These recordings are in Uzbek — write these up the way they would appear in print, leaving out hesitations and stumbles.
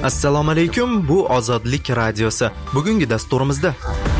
Assalomu alaykum, bu Ozodlik radiosi. Bugungi dasturimizda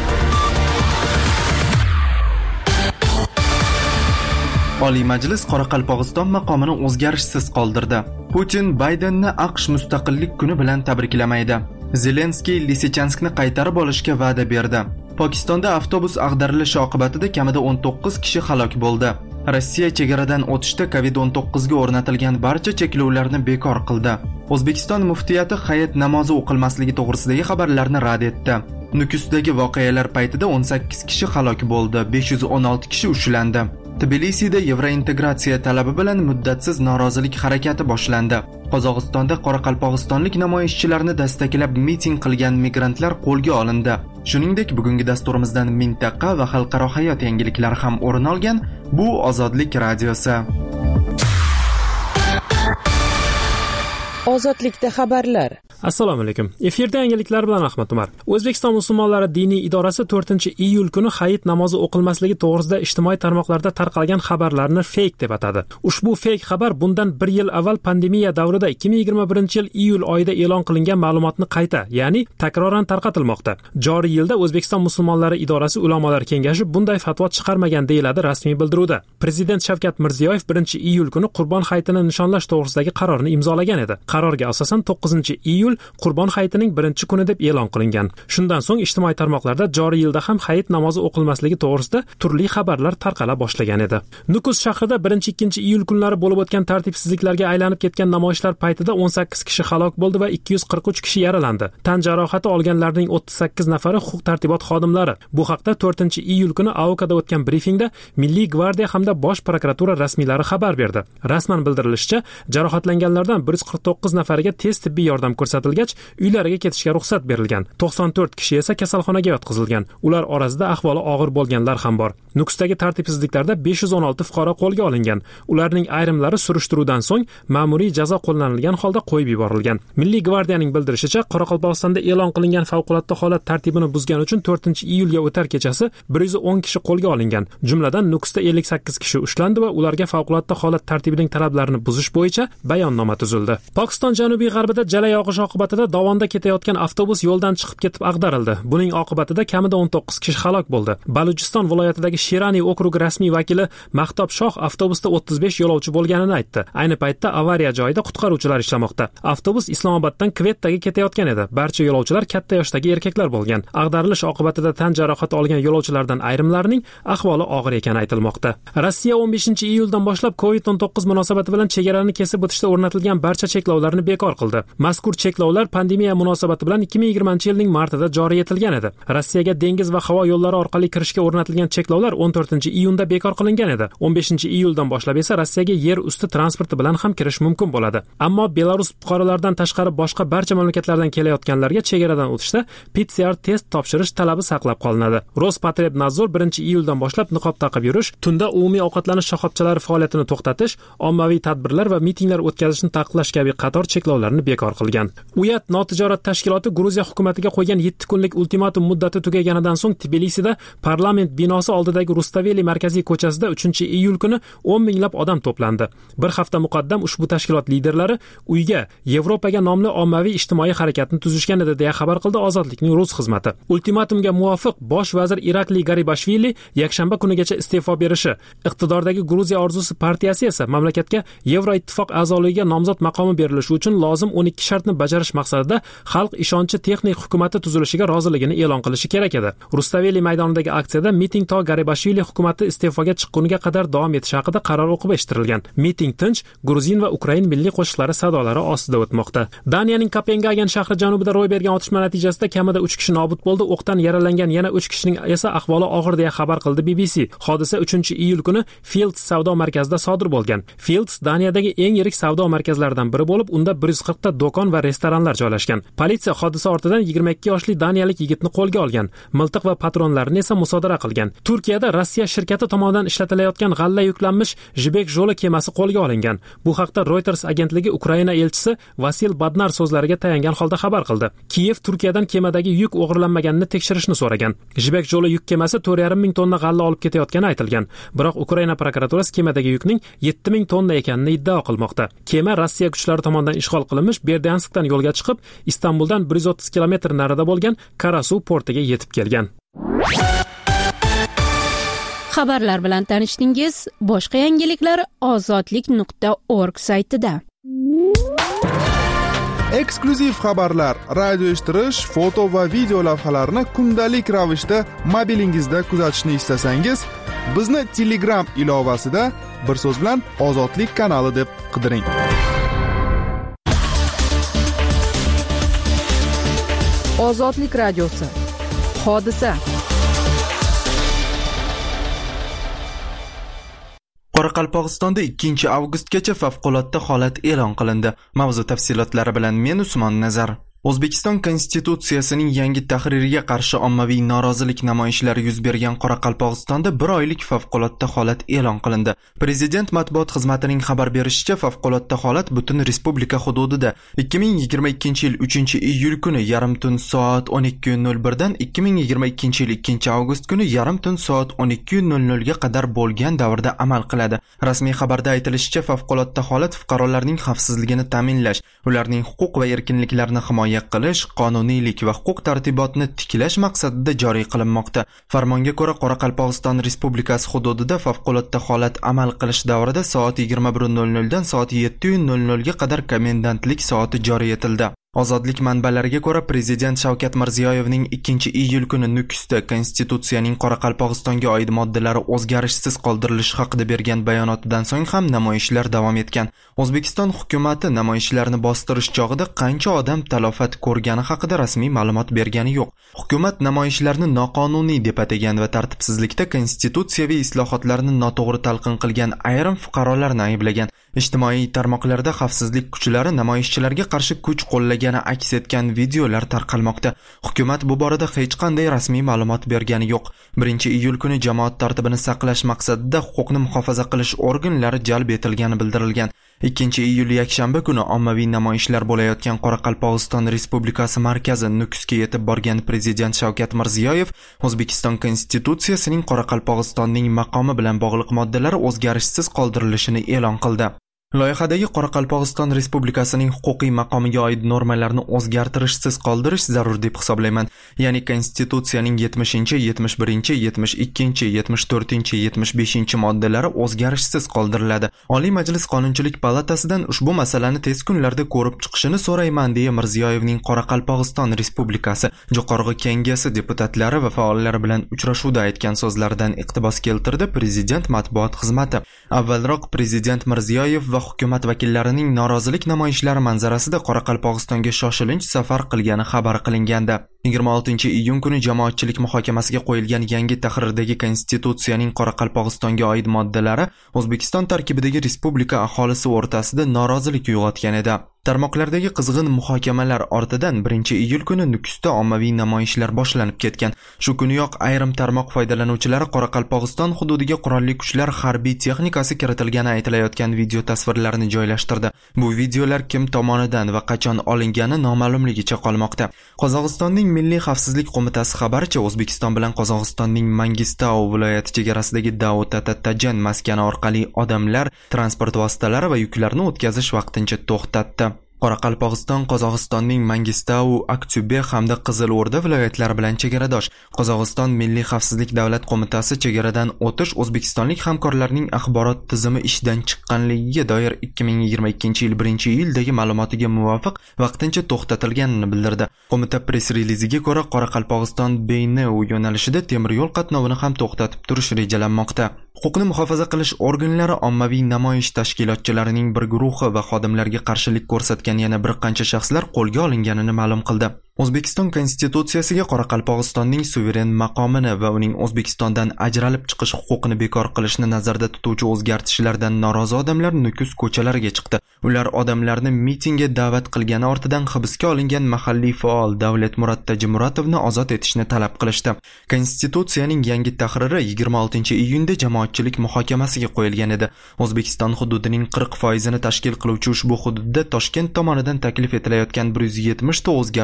Oliy Majlis Qoraqalpog'iston maqomini o'zgarishsiz qoldirdi. Putin Baydenni AQSh mustaqillik kuni bilan tabriklamaydi. Zelenskiy Lisichanskni qaytarib olishga va'da berdi. Pokistonda avtobus ag'darilishi oqibatida kamida 19 kishi halok bo'ldi. Rossiya chegaradan o'tishda COVID-19 ga o'rnatilgan barcha cheklovlarni bekor qildi. O'zbekiston muftiyati hayit namozi o'qilmasligi to'g'risidagi xabarlarni rad etdi. Nukusdagi voqealar paytida 18 kishi halok bo'ldi, 516 kishi ushlandi. Tbilisida Yevrointegratsiya talabi bilan muddatsiz norozilik harakati boshlandi. Qozog'istonda qoraqalpog'istonlik namoyishchilarni dastaklab miting qilgan migrantlar qo'lga olindi. Shuningdek, bugungi dasturimizdan mintaqa va xalqaro hayot yangiliklari ham o'rin olgan. Bu Ozodlik radiosi. Ozodlikda xabarlar. Assalomu alaykum. Efirda yangiliklar bilan Ahmad Umar. O'zbekiston musulmonlari diniy idorasi 4-iyul kuni hayit namozi o'qilmasligi to'g'risida ijtimoiy tarmoqlarda tarqalgan xabarlarni fake deb atadi. Ushbu fake xabar bundan 1 yil avval pandemiya davrida 2021-yil iyul oyida e'lon qilingan ma'lumotni qayta, ya'ni takroran tarqatilmoqda. Joriy yilda O'zbekiston musulmonlari idorasi ulamolar kengashi bunday fatvo chiqarmagan deyiladi rasmiy bildiruvda. Prezident Shavkat Mirziyoyev 1-iyul kuni Qurbon hayitini nishonlash to'g'risidagi qarorni imzolagan edi. Qarorga asosan 9-iyul Qurbon hayitining 1-kuni deb e'lon qilingan. Shundan so'ng ijtimoiy tarmoqlarda joriy yilda ham hayit namozi o'qilmasligi to'g'risida turli xabarlar tarqala boshlagan edi. Nukus shahrida 1-2-iyul kunlari bo'lib o'tgan tartibsizliklarga aylanib ketgan namoyishlar paytida 18 kishi halok bo'ldi va 243 kishi yaralandi. Tan jarohati olganlarning 38 nafari huquq-tartibot xodimlari. Bu haqda 4-iyul kuni AOKda o'tgan brifingda Milliy gvardiya hamda Bosh prokuratura rasmiylari xabar berdi. Rasman bildirilishicha, jarohatlanganlardan 149 nafariga tez tibbiy yordam ko'rsatilgach, uylariga ketishga ruxsat berilgan. 94 kishi esa kasalxonaga yotqizilgan. Ular orasida ahvoli og'ir bo'lganlar ham bor. Nukusdagi tartibsizliklarda 516 fuqaro qo'lga olingan. Ularning ayrimlari surishtiruvdan so'ng ma'muriy jazo qo'llanilgan holda qo'yib yuborilgan. Milliy gvardiyaning bildirishicha, Qoraqalpog'istonda e'lon qilingan favqulodda holat tartibini buzgani uchun 4-iyulga o'tar kechasi 110 kishi qo'lga olingan. Jumladan Nukusda 58 kishi ushlandi va ularga favqulodda holat tartibining talablarini buzish bo'yicha bayonnoma tuzildi. Pokiston janubiy-g'arbida jala yog'ish oqibatida dovonda ketayotgan avtobus yo'ldan chiqib ketib ag'darildi. Buning oqibatida kamida 19 kishi halok bo'ldi. Balujiston viloyatidagi Shirani okrugi rasmiy vakili Mahtob Shoh avtobusda 35 yo'lovchi bo'lganini aytdi. Ayni paytda avariya joyida qutqaruvchilar ishlamoqda. Avtobus Islomoboddan Kvettaga ketayotgan edi. Barcha yo'lovchilar katta yoshdagi erkaklar bo'lgan. Ag'darilish oqibatida tan jarohati olgan yo'lovchilardan ayrimlarining ahvoli og'ir ekani aytilmoqda. Rossiya 15-iyuldan boshlab COVID-19 munosabati bilan chegarani kesib o'tishda o'rnatilgan barcha cheklovlarni bekor qildi. Mazkur cheklovlar pandemiya munosabati bilan 2020-yilning martida joriy etilgan edi. Rossiyaga dengiz va havo yo'llari orqali kirishga o'rnatilgan cheklovlar 14-iyunda bekor qilingan edi. 15-iyuldan boshlab esa Rossiyaga yer usti transporti bilan ham kirish mumkin bo'ladi. Ammo Belarus fuqarolaridan tashqari boshqa barcha mamlakatlardan kelayotganlarga chegaradan o'tishda PCR test topshirish talabi saqlab qolinadi. Rospotrebnadzor 1-iyuldan boshlab niqob taqib yurish, tunda umumiy ovqatlanish shoxobchalari faoliyatini to'xtatish, ommaviy tadbirlar va mitinglar o'tkazishni taqiqlash kabi qator cheklovlarni bekor qilgan. Uyat notijorat tashkiloti Gruziya hukumatiga qo'ygan 7 kunlik ultimatum muddati tugaganidan so'ng Tbilisida parlament binosi oldidagi Rustaveli markaziy ko'chasida 3-iyul kuni 10 minglab odam to'plandi. Bir hafta muqaddam ushbu tashkilot liderlari uyga Yevropaga nomli ommaviy ijtimoiy harakatni tuzishgan edi deya xabar qildi Ozodlikning rus xizmati. Ultimatumga muvofiq bosh vazir Irakli Garibashvili yakshanba kunigacha iste'fo berishi, iqtidordagi Gruziya orzusi partiyasi esa mamlakatga Yevroittifoq a'zoligiga nomzod maqomi berilishi uchun lozim 12 shartni bajarish maqsadida xalq ishonchi texnik hukumati tuzilishiga roziligini e'lon qilishi kerak edi. Rustaveli maydonidagi aksiyada miting to Garibashvili hukumati iste'foga chiqquniga qadar davom etishi haqida qaror o'qib eshittirilgan. Miting tinch, gruzin va ukrain milliy qo'shiqlari sadolari ostida o'tmoqda. Daniyaning Kopengagen shahri janubida ro'y bergan otishma natijasida kamida 3 kishi nobud bo'ldi. O'qdan yaralangan yana 3 kishining esa ahvoli og'ir deya xabar qildi BBC. Hodisa 3-iyul kuni Fields savdo markazida sodir bo'lgan. Fields Daniyadagi eng yirik savdo markazlaridan biri bo'lib, unda 140 ta do'kon va restoranlar joylashgan. Politsiya hodisa ortidan 22 yoshli daniyalik yigitni qo'lga olgan. Miltiq va patronlarni esa musodara qilgan. Turkiyada Rossiya shirkati tomonidan ishlatilayotgan g'alla yuklanmish Jibek yo'li kemasi qo'lga olingan. Bu haqda Reuters agentligi Ukraina elchisi Vasil Badnar so'zlariga tayangan holda xabar qildi. Kiyev Turkiyadan kemadagi yuk o'g'irlanmaganini tekshirishni so'ragan. Jibek yo'li yuk kemasi 4,5 ming tonna g'alla olib ketayotgani aytilgan. Biroq Ukraina prokuraturasi kemadagi yukning 7 ming tonna ekanini iddao qilmoqda. Kema Rossiya kuchlari tomonidan ishg'ol qilinmish Berdianskdan yo'lga chiqib, Istanbuldan 130 kilometr narida bo'lgan Karasuv portiga yetib kelgan. Xabarlar bilan tanishdingiz. Boshqa yangiliklar ozodlik.org saytida. Eksklyuziv xabarlar, radio eshittirish, foto va video lavhalarni kundalik ravishda mobilingizda kuzatishni istasangiz, bizni Telegram ilovasida bir so'z bilan Ozodlik kanali deb qidiring. Ozodlik radiosi. Hodisa. Qoraqalpog'istonda 2 avgustgacha favqulodda holat e'lon qilindi. Mavzu tafsilotlari bilan men Usmon Nazar. O'zbekiston Konstitutsiyasining yangi tahririga qarshi ommaviy norozilik namoyishlari yuz bergan Qoraqalpog'istonda 1 oylik favqulodda holat e'lon qilindi. Prezident matbuot xizmatining xabar berishicha, favqulodda holat butun respublika hududida 2022-yil 3-iyul kuni yarim tun soat 12:01 dan 2022-yil 2-avgust kuni yarim tun soat 12:00 ga qadar bo'lgan davrda amal qiladi. Rasmiy xabarda aytilishicha, favqulodda holat fuqarolarning xavfsizligini ta'minlash, ularning huquq va erkinliklarini himoya qilish, qonuniylik va huquq tartibotni tiklash maqsadida joriy qilinmoqda. Farmonga ko'ra, Qoraqalpog'iston Respublikasi hududida favqulodda holat amal qilish davrida soat 21:00 dan soat 7:00 ga qadar komendantlik soati joriy etildi. Ozodlik manbalariga ko'ra, Prezident Shavkat Mirziyoyevning 2-iyul kuni Nukusda Konstitutsiyaning Qoraqalpog'istonga oid moddalari o'zgarishsiz qoldirilishi haqida bergan bayonotidan so'ng ham namoyishlar davom etgan. O'zbekiston hukumatı namoyishlarni bostirish chog'ida qancha odam talofat ko'rgani haqida rasmiy ma'lumot bergani yo'q. Hukumat namoyishlarni noqonuniy deb atagan va tartibsizlikda konstitutsiyaviy islohotlarni noto'g'ri talqin qilgan ayrim fuqarolarni ayblagan. Ijtimoiy tarmoqlarda xavfsizlik kuchlari namoyishchilarga qarshi kuch qo'llagani aks etgan videolar tarqalmoqda. Hukumat bu borada hech qanday rasmiy ma'lumot bergani yo'q. 1-iyul kuni jamoat tartibini saqlash maqsadida huquqni muhofaza qilish organlari jalb etilgani bildirilgan. 2-iyul yakshanba kuni ommaviy namoyishlar bo'layotgan Qoraqalpog'iston Respublikasi markazi Nukusga yetib borgan Prezident Shavkat Mirziyoyev O'zbekiston Konstitutsiyasining Qoraqalpog'istonning maqomi bilan bog'liq moddalari o'zgarishsiz qoldirilishini e'lon qildi. Loyihadagi Qoraqalpog'iston Respublikasining huquqiy maqomiga oid normalarni o'zgartirishsiz qoldirish zarur deb hisoblayman. Ya'ni Konstitutsiyaning 70, 71, 72, 74, 75 moddalari o'zgarishsiz qoldiriladi. Oliy Majlis Qonunchilik palatasidan ushbu masalani tez kunlarda ko'rib chiqishini so'rayman deya Mirziyoyevning Qoraqalpog'iston Respublikasi Jo'qorg'i Kengashi deputatlari va faollari bilan uchrashuvda aytgan so'zlaridan iqtibos keltirdi Prezident matbuot xizmati. Avvalroq Prezident Mirziyoyev va hukumat vakillarining norozilik namoyishlari manzarasida Qoraqalpog'istonga shoshilinch safar qilgani xabar qilingandi. 26-iyun kuni jamoatchilik muhokamasiga qo'yilgan yangi tahrirdagi Konstitutsiyaning Qoraqalpog'istonga oid moddalari O'zbekiston tarkibidagi respublika aholisi o'rtasida norozilik uyg'otgan edi. Tarmoqlardagi qizg'in muhokamalar ortidan 1-iyul kuni Nukusda ommaviy namoyishlar boshlanib ketgan. Shu kuniyoq ayrim tarmoq foydalanuvchilari Qoraqalpog'iston hududiga qurolli kuchlar harbiy texnikasi kiritilgani aytilayotgan video tasvirlarini joylashtirdi. Bu videolar kim tomonidan va qachon olingani noma'lumligicha qolmoqda. Qozog'istonning Milliy xavfsizlik qo'mitasi xabaricha, O'zbekiston bilan Qozog'istonning Mangistau viloyati chegarasidagi Davut-Tajan maskani orqali odamlar, transport vositalari va yuklarni o'tkazish vaqtincha to'xtatdi. Qoraqalpog'iston Qozog'istonning Mangistau, Aktyube hamda Qizilo'rda viloyatlari bilan chegaradosh. Qozog'iston Milliy xavfsizlik davlat qo'mitasi chegaradan o'tish o'zbekistonlik hamkorlarning axborot tizimi ishdan chiqqanligiga doir 2022-yil 1-iyuldagi ma'lumotiga muvofiq vaqtincha to'xtatilganini bildirdi. Qo'mita press-reliziga ko'ra, Qoraqalpog'iston Beyneu yo'nalishida temir yo'l qatnovini ham to'xtatib turish rejalanmoqda. Huquqni muhofaza qilish organlari ommaviy namoyish tashkilotchilarining bir guruhi va xodimlarga qarshilik ko'rsatgan yana bir qancha shaxslar qo'lga olinganini ma'lum qildi. O'zbekiston Konstitutsiyasiga Qoraqalpog'istonning suveren maqomini va uning O'zbekistondan ajralib chiqish huquqini bekor qilishni nazarda tutuvchi o'zgartishlardan norozi odamlar Nukus ko'chalariga chiqdi. Ular odamlarni mitingga da'vat qilgani ortidan hibsga olingan mahalliy faol Davlatmurod Tajimuratovni ozod etishni talab qilishdi. Konstitutsiyaning yangi tahriri 26-iyunda jamoatchilik muhokamasiga qo'yilgan edi. O'zbekiston hududining 40% tashkil qiluvchi ushbu hududda Toshkent tomonidan taklif etilayotgan 170 ta o'zgartishdan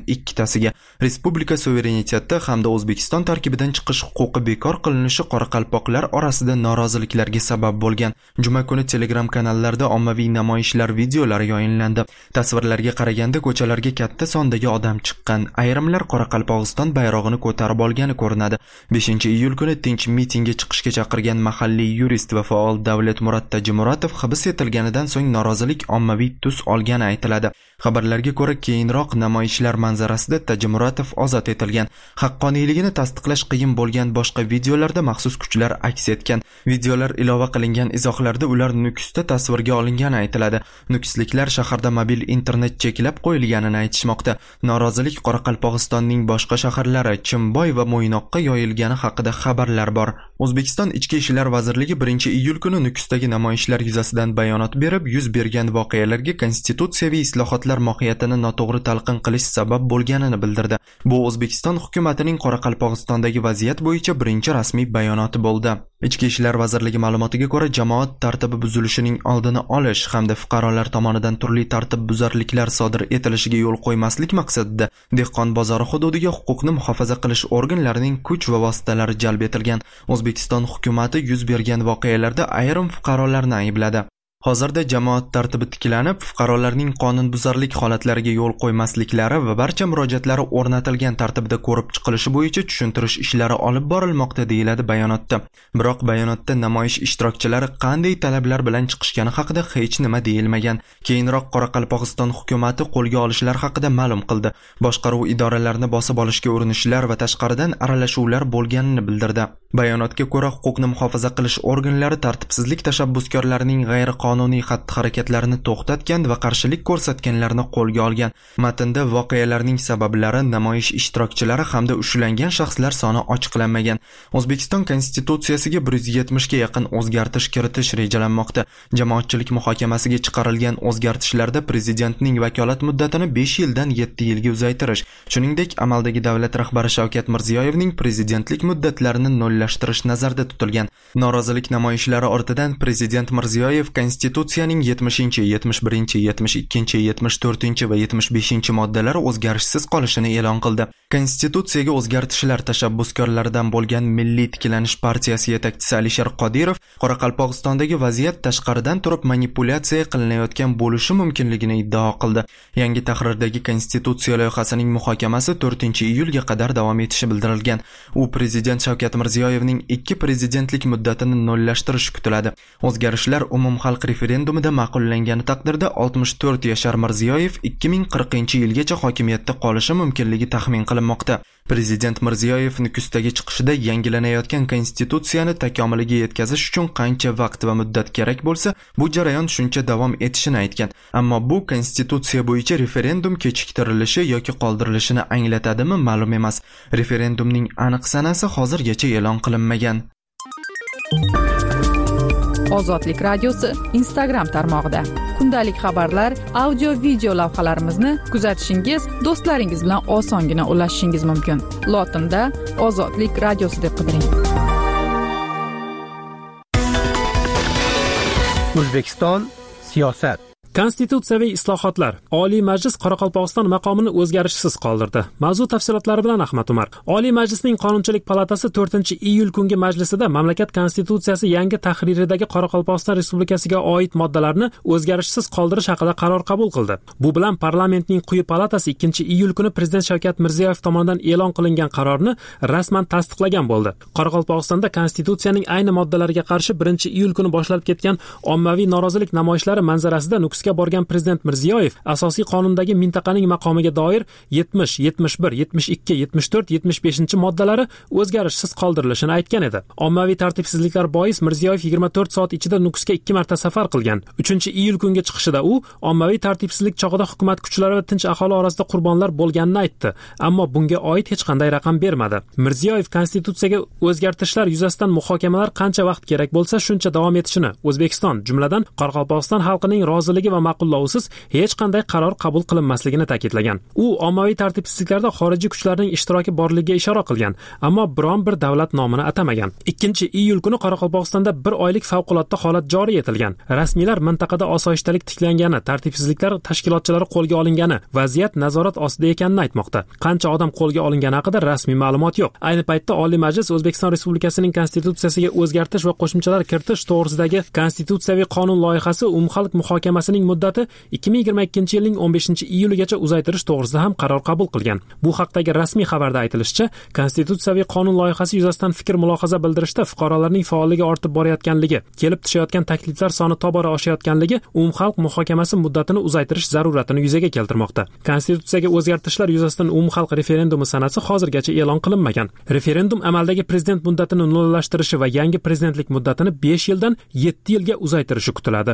ikkitasiga respublika suvereniteti hamda O'zbekiston tarkibidan chiqish huquqi bekor qilinishi qoraqalpoqlar orasida noroziliklarga sabab bo'lgan. Juma kuni Telegram kanallarda ommaviy namoyishlar videolari yayınlandi. Tasvirlarga qaraganda ko'chalarga katta sondagi odam chiqqan. Ayrimlar Qoraqalpog'iston bayrog'ini ko'tarib olgani ko'rinadi. 5-iyul kuni tinch mitingga chiqishga chaqirgan mahalliy yurist va faol Davlatmurod Tajimuratov hibs etilganidan so'ng norozilik ommaviy tus olgani aytiladi. Xabarlarga ko'ra, keyinroq namoyishlar manzarasida Tajimuratov ozod etilgan. Haqqoniyligini tasdiqlash qiyin bo'lgan boshqa videolarda maxsus kuchlar aks etgan. Videolar ilova qilingan izohlarda ular Nukusda tasvirga olingani aytiladi. Nukusliklar shaharda mobil internet cheklab qo'yilganini aytishmoqda. Norozilik Qoraqalpog'istonning boshqa shaharlari Chimboy va Mo'ynoqqa yoyilgani haqida xabarlar bor. O'zbekiston Ichki ishlar vazirligi 1-iyul kuni Nukusdagi namoyishlar yuzasidan bayonot berib, yuz bergan voqealarga konstitutsiyaviy islohotlar mohiyatini noto'g'ri talqin qilish sabab bo'lganini bildirdi. Bu O'zbekiston hukumatining Qoraqalpog'istondagi vaziyat bo'yicha birinchi rasmiy bayonoti bo'ldi. Ichki ishlar vazirligi ma'lumotiga ko'ra, jamoat tartibi buzilishining oldini olish hamda fuqarolar tomonidan turli tartib buzarliklar sodir etilishiga yo'l qo'ymaslik maqsadida dehqon bozori hududiga huquqni muhofaza qilish organlarining kuch va vositalari jalb etilgan. O'zbekiston hukumati yuz bergan voqealarda ayrim fuqarolarni aybladi. Hozirda jamoat tartibi tiklanib, fuqarolarning qonunbuzarlik holatlariga yo'l qo'ymasliklari va barcha murojaatlari o'rnatilgan tartibda ko'rib chiqilishi bo'yicha tushuntirish ishlari olib borilmoqda deyiladi bayonotda. Biroq bayonotda namoyish ishtirokchilari qanday talablar bilan chiqishgani haqida hech nima deyilmagan. Keyinroq Qoraqalpog'iston hukumati qo'lga olishlar haqida ma'lum qildi. Boshqaruv idoralarini bosib olishga urinishlar va tashqaridan aralashuvlar bo'lganini bildirdi. Bayonotga ko'ra, huquqni muhofaza qilish organlari tartibsizlik tashabbuskorlarining qonuniy xatti-harakatlarini to'xtatgan va qarshilik ko'rsatganlarni qo'lga olgan. Matnda voqealarning sabablari, namoyish ishtirokchilari hamda ushlangan shaxslar soni ochiqlanmagan. O'zbekiston konstitutsiyasiga 170 ga yaqin o'zgartirish kiritish rejalanmoqda. Jamoatchilik muhokamasiga chiqarilgan o'zgartishlarda prezidentning vakolat muddatini 5 yildan 7 yilga uzaytirish, shuningdek amaldagi davlat rahbari Shavkat Mirziyoyevning prezidentlik muddatlarini nollashtirish nazarda tutilgan. Norozilik namoyishlari ortidan prezident Mirziyoyev Konstitutsiyaning 70, 71, 72, 74 va 75 moddalari o'zgarishsiz qolishini e'lon qildi. Konstitutsiyaga o'zgartishlar tashabbuskorlaridan bo'lgan Milliy tiklanish partiyasi yetakchisi Alisher Qodirov Qoraqalpog'istondagi vaziyat tashqaridan turib manipulyatsiya qilinayotgan bo'lishi mumkinligini iddao qildi. Yangi tahrirdagi konstitutsiya loyihasining muhokamasi 4-iyulga qadar davom etishi bildirilgan. U prezident Shavkat Mirziyoyevning 2 prezidentlik muddatini nollashtirishi kutiladi. O'zgarishlar umumxalq referendumida ma'qullangani taqdirda 64 yashar Mirziyoyev 2040-yilgacha hokimiyatda qolishi mumkinligi taxmin qilinmoqda. Prezident Mirziyoyev Nukusdagi chiqishida yangilanayotgan konstitutsiyani takomiliga yetkazish uchun qancha vaqt va muddat kerak bo'lsa, bu jarayon shuncha davom etishini aytgan. Ammo bu konstitutsiya bo'yicha referendum kechiktirilishi yoki qoldirilishini anglatadimi, ma'lum emas. Referendumning aniq sanasi hozirgacha e'lon qilinmagan. Ozodlik radiosi Instagram tarmog'ida kundalik xabarlar, audio video lavhalarimizni kuzatishingiz, do'stlaringiz bilan osongina ulashishingiz mumkin. Lotinda Ozodlik radiosi deb qidiring. O'zbekiston siyosat. Konstitutsiyaviy islohotlar. Oliy Majlis Qoraqalpog'iston maqomini o'zgarishsiz qoldirdi. Mavzu tafsilotlari bilan Ahmad Umar. Oliy Majlisning Qonunchilik palatasi 4-iyul kungi majlisida mamlakat konstitutsiyasi yangi tahriridagi Qoraqalpog'iston Respublikasiga oid moddalarni o'zgarishsiz qoldirish haqida qaror qabul qildi. Bu bilan parlamentning quyi palatasi 2-iyul kuni prezident Shavkat Mirziyoyev tomonidan e'lon qilingan qarorni rasman tasdiqlagan bo'ldi. Qoraqalpog'istonda konstitutsiyaning ayni moddalariga qarshi 1-iyul kuni boshlanib ketgan ommaviy norozilik namoyishlari manzarasida Nukusga borgan prezident Mirziyoyev asosiy qonundagi mintaqaning maqomiga doir 70, 71, 72, 74, 75 moddalari o'zgarishsiz qoldirilishini aytgan edi. Ommaviy tartibsizliklar bois Mirziyoyev 24 soat ichida Nukusga 2 marta safar qilgan. 3-iyul kungi chiqishida u ommaviy tartibsizlik chog'ida hukumat kuchlari va tinch aholi orasida qurbonlar bo'lganini aytdi, ammo bunga oid hech qanday raqam bermadi. Mirziyoyev konstitutsiyaga o'zgartirishlar yuzasidan muhokamalar qancha vaqt kerak bo'lsa shuncha davom etishini, O'zbekiston, jumladan Qoraqalpog'iston xalqining roziligi va ma'qullovsiz hech qanday qaror qabul qilinmasligini ta'kidlagan. U ommaviy tartibsizliklarda xorijiy kuchlarning ishtiroki borligiga ishora qilgan, ammo biron bir davlat nomini atamagan. 2-iyul kuni Qoraqalpog'istonda 1 oylik favqulodda holat joriy etilgan. Rasmiylar mintaqada osoyishtalik tiklangani, tartibsizliklar tashkilotchilari qo'lga olingani, vaziyat nazorat ostida ekanini aytmoqda. Qancha odam qo'lga olingani haqida rasmiy ma'lumot yo'q. Ayni paytda Oliy Majlis O'zbekiston Respublikasining konstitutsiyasiga o'zgartirish va qo'shimchalar kiritish to'g'risidagi konstitutsiyaviy qonun loyihasi umumxalq muhokamasining muddati 2022-yilning 15-iyuligacha uzaytirish to'g'risida ham qaror qabul qilgan. Bu haqdagi rasmiy xabarda aytilishicha, konstitutsiyaviy qonun loyihasi yuzasidan fikr-mulohaza bildirishda fuqarolarning faolligi ortib borayotganligi, kelib tushayotgan takliflar soni tobora oshayotganligi umumxalq muhokamasi muddatini uzaytirish zaruratini yuzaga keltirmoqda. Konstitutsiyaga o'zgartirishlar yuzasidan umumxalq referendumi sanasi hozirgacha e'lon qilinmagan. Referendum amaldagi prezident muddatini nollashtirishi va yangi prezidentlik muddatini 5 yildan 7 yilga uzaytirishi kutiladi.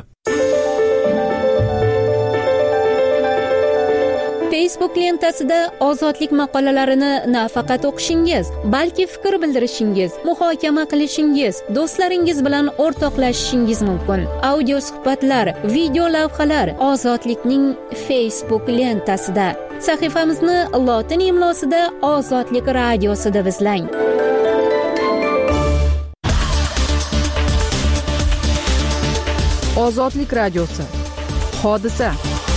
Facebook lentasida ozodlik maqolalarini nafaqat o'qishingiz, balki fikr bildirishingiz, muhokama qilishingiz, do'stlaringiz bilan o'rtoqlashishingiz mumkin. Audio suhbatlar, video lavhalar ozodlikning Facebook lentasida. Sahifamizni lotin imlosida Ozodlik radiosi deb izlang. Ozodlik radiosi. Hodisa.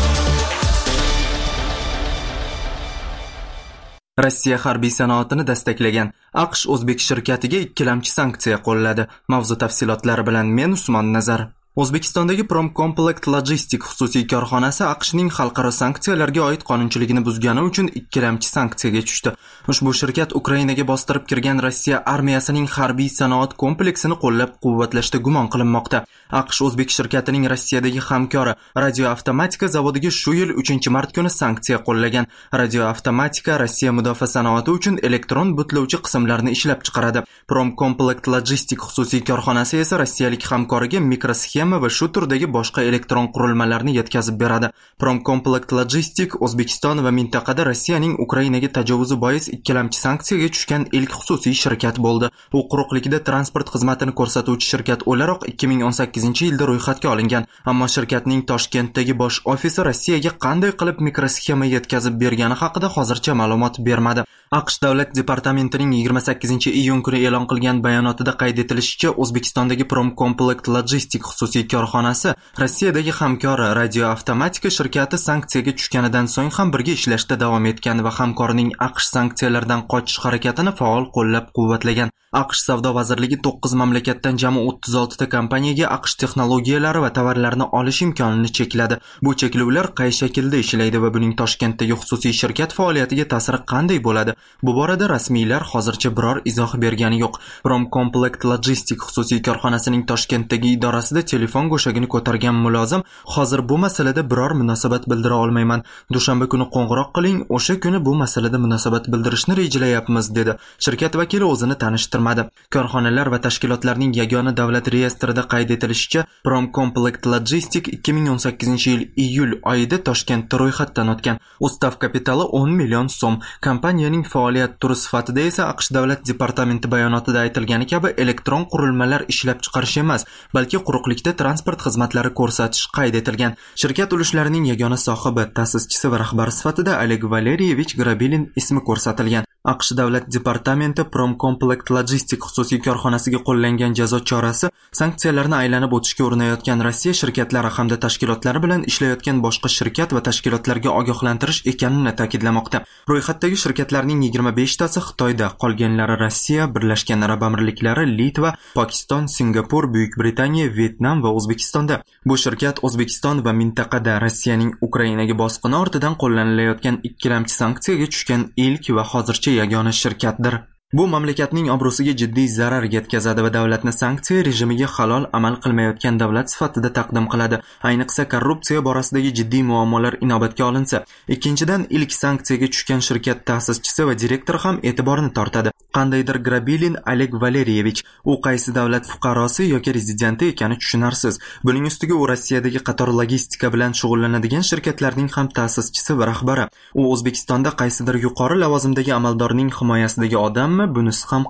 Rossiya harbiy sanoatini destaklagan AQSh o'zbek shirkatiga ikkilamchi sanksiya qo'lladi. Mavzu tafsilotlari bilan men Usmon Nazar. O'zbekistondagi Promcomplect Logistic xususiy korxonasi AQShning xalqaro sanksiyalarga oid qonunchiligini buzgani uchun ikkilamchi sanksiyaga tushdi. Ushbu shirkat Ukrainaga bostirib kirgan Rossiya armiyasining harbiy sanoat kompleksini qo'llab-quvvatlashda gumon qilinmoqda. AQSh o'zbek shirkatining Rossiyadagi hamkori Radioavtomatika zavodiga shu yil 3-mart kuni sanksiya qo'llagan. Radioavtomatika Rossiya mudofaa sanoati uchun elektron butlovchi qismlarni ishlab chiqaradi. Promcomplect Logistic xususiy korxonasi esa rossiyalik hamkoriga mikrosxema va shu turdagi boshqa elektron qurilmalarni yetkazib beradi. Promcomplect Logistic O'zbekiston va mintaqada Rossiyaning Ukrainaga tajovuzi bois ikkilamchi sanksiyaga tushgan ilk xususiy shirkat bo'ldi. U quruqlikda transport xizmatini ko'rsatuvchi shirkat o'laroq 2018-yilda ro'yxatga olingan, ammo shirkatning Toshkentdagi bosh ofisi Rossiyaga qanday qilib mikrosxema yetkazib bergani haqida hozircha ma'lumot bermadi. AQSh davlat departamentining 28-iyun kuni e'lon qilgan bayonotida qayd etilishicha, O'zbekistondagi Promcomplect Logistic xususiy korxonasi Rossiyadagi hamkori Radioavtomatika shirkati sanksiyaga tushganidan so'ng ham birga ishlashda davom etgan va hamkorining AQSh sanksiyalardan qochish harakatini faol qo'llab-quvvatlagan. AQSh savdo vazirligi 9 mamlakatdan jami 36 ta kompaniyaga AQSh texnologiyalari va tovarlarini olish imkonini chekladi. Bu cheklovlar qay shaklda ishlaydi va buning Toshkentdagi xususiy shirkat faoliyatiga ta'siri qanday bo'ladi? Bu borada rasmiylar hozircha biror izoh bergani yo'q. Promcomplect Logistic xususiy korxonasining Toshkentdagi idorasida telefon go'shagini ko'targan mulozim hozir bu masalada biror munosabat bildira olmayman. Dushanba kuni qo'ng'iroq qiling, o'sha kuni bu masalada munosabat bildirishni rejalayapmiz dedi. Shirkat vakili o'zini tanishtirmadi. Korxonalar va tashkilotlarning yagona davlat reyestrida qayd etilishicha, Promcomplect Logistic 2018-yil iyul oyida Toshkentda ro'yxatdan o'tgan. Ustav kapitali 10 million so'm. Kompaniyaning faoliyat turi sifatida esa AQSh davlat departamenti bayonotida aytilgani kabi elektron qurilmalar ishlab chiqarish emas, balki quruqlikda transport xizmatlari ko'rsatish qayd etilgan. Shirkat ulushlarining yagona sohibi, ta'sischisi va rahbari sifatida Oleg Valeriyevich Grabilin ismi ko'rsatilgan. AQSh davlat departamenti Promcomplect Logistic xususiy korxonasiga qo'llangan jazo chorasi sanksiyalarni aylanib o'tishga urinayotgan Rossiya shirkatlari hamda tashkilotlari bilan ishlayotgan boshqa shirkat va tashkilotlarga ogohlantirish ekanini ta'kidlamoqda. Ro'yxatdagi shirkatlarning 25 tasi Xitoyda, qolganlari Rossiya, Birlashgan Arab Amirliklari, Litva, Pokiston, Singapur, Buyuk Britaniya, Vyetnam va O'zbekistonda. Bu shirkat O'zbekiston va mintaqada Rossiyaning Ukrainaga bosqini ortidan qo'llanilayotgan ikkilamchi sanksiyaga tushgan ilk va hozircha yagona shirkatdir. Bu mamlakatning obro'siga jiddiy zarar yetkazadi va davlatni sanksiya rejimiga halol amal qilmayotgan davlat sifatida taqdim qiladi. Ayniqsa korrupsiya borasidagi jiddiy muammolar inobatga olinsa. Ikkinchidan, ilk sanksiyaga tushgan shirkat ta'sischisi va direktori ham e'tiborni tortadi. Qandaydir Grabilin Oleg Valeriyevich, u qaysi davlat fuqarosi yoki rezidenti ekani tushunarsiz. Buning ustiga u Rossiyadagi qator logistika bilan shug'ullanadigan shirkatlarning ham ta'sischisi va rahbari. U O'zbekistonda qaysidir yuqori lavozimdagi amaldorning himoyasidagi odammi? Bunisi ham qiziq.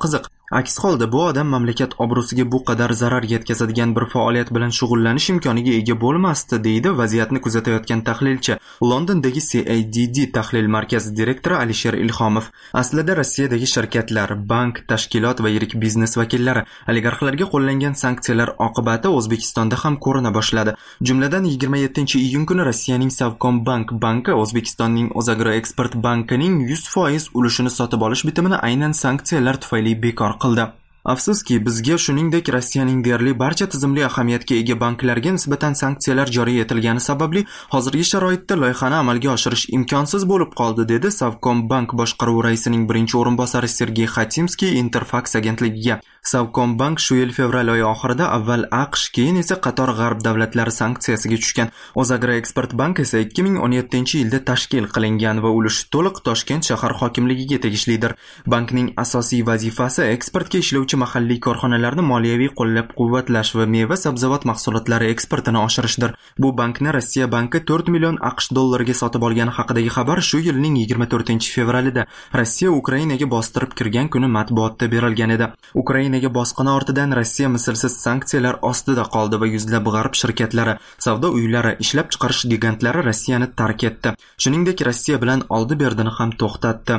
Aks holda bu odam mamlakat obro'siga bu qadar zarar yetkazadigan bir faoliyat bilan shug'ullanish imkoniga ega bo'lmasdi, deydi vaziyatni kuzatayotgan tahlilchi, Londondagi CADD tahlil markazi direktori Alisher Ilhomov. Aslida Rossiyadagi shirkatlar, bank, tashkilot va yirik biznes vakillari oligarxlarga qo'llangan sanksiyalar oqibati O'zbekistonda ham ko'rina boshladi. Jumladan 27-iyun kuni Rossiyaning Savcombank banki O'zbekistonning O'zagroeksport bankining 100% ulushini sotib olish bitimini aynan sanksiyalar tufayli bekor qildi. Afsuski, bizga shuningdek Rossiyaning deyarli barcha tizimli ahamiyatga ega banklarga nisbatan sanksiyalar joriy etilgani sababli hozirgi sharoitda loyihani amalga oshirish imkonsiz bo'lib qoldi, dedi Savcombank boshqaruvi raisining birinchi o'rinbosari Sergey Khatimskiy Interfax agentligiga. Savcombank shu yil fevral oyi oxirida avval AQSh, keyin esa qator g'arb davlatlari sanksiyasiga tushgan. O'zagroeksport bank esa 2017-yilda tashkil qilingan va ulushi to'liq Toshkent shahar hokimligiga tegishlidir. Bankning asosiy vazifasi eksportga ishlovchi mahalliy korxonalarni moliyaviy qo'llab-quvvatlash va meva-sabzavot mahsulotlari eksportini oshirishdir. Bu bankni Rossiya banki 4 million AQSh dollariga sotib olgani haqidagi xabar shu yilning 24-fevralida Rossiya Ukrainaga bostirib kirgan kuni matbuotda berilgan edi. Ukrainaga bosqini ortidan Rossiya mislsiz sanksiyalar ostida qoldi va yuzlab g'arb shirkatlari, savdo uylari, ishlab chiqarish gigantlari Rossiyani tark etdi. Shuningdek, Rossiya bilan oldi-berdini ham to'xtatdi.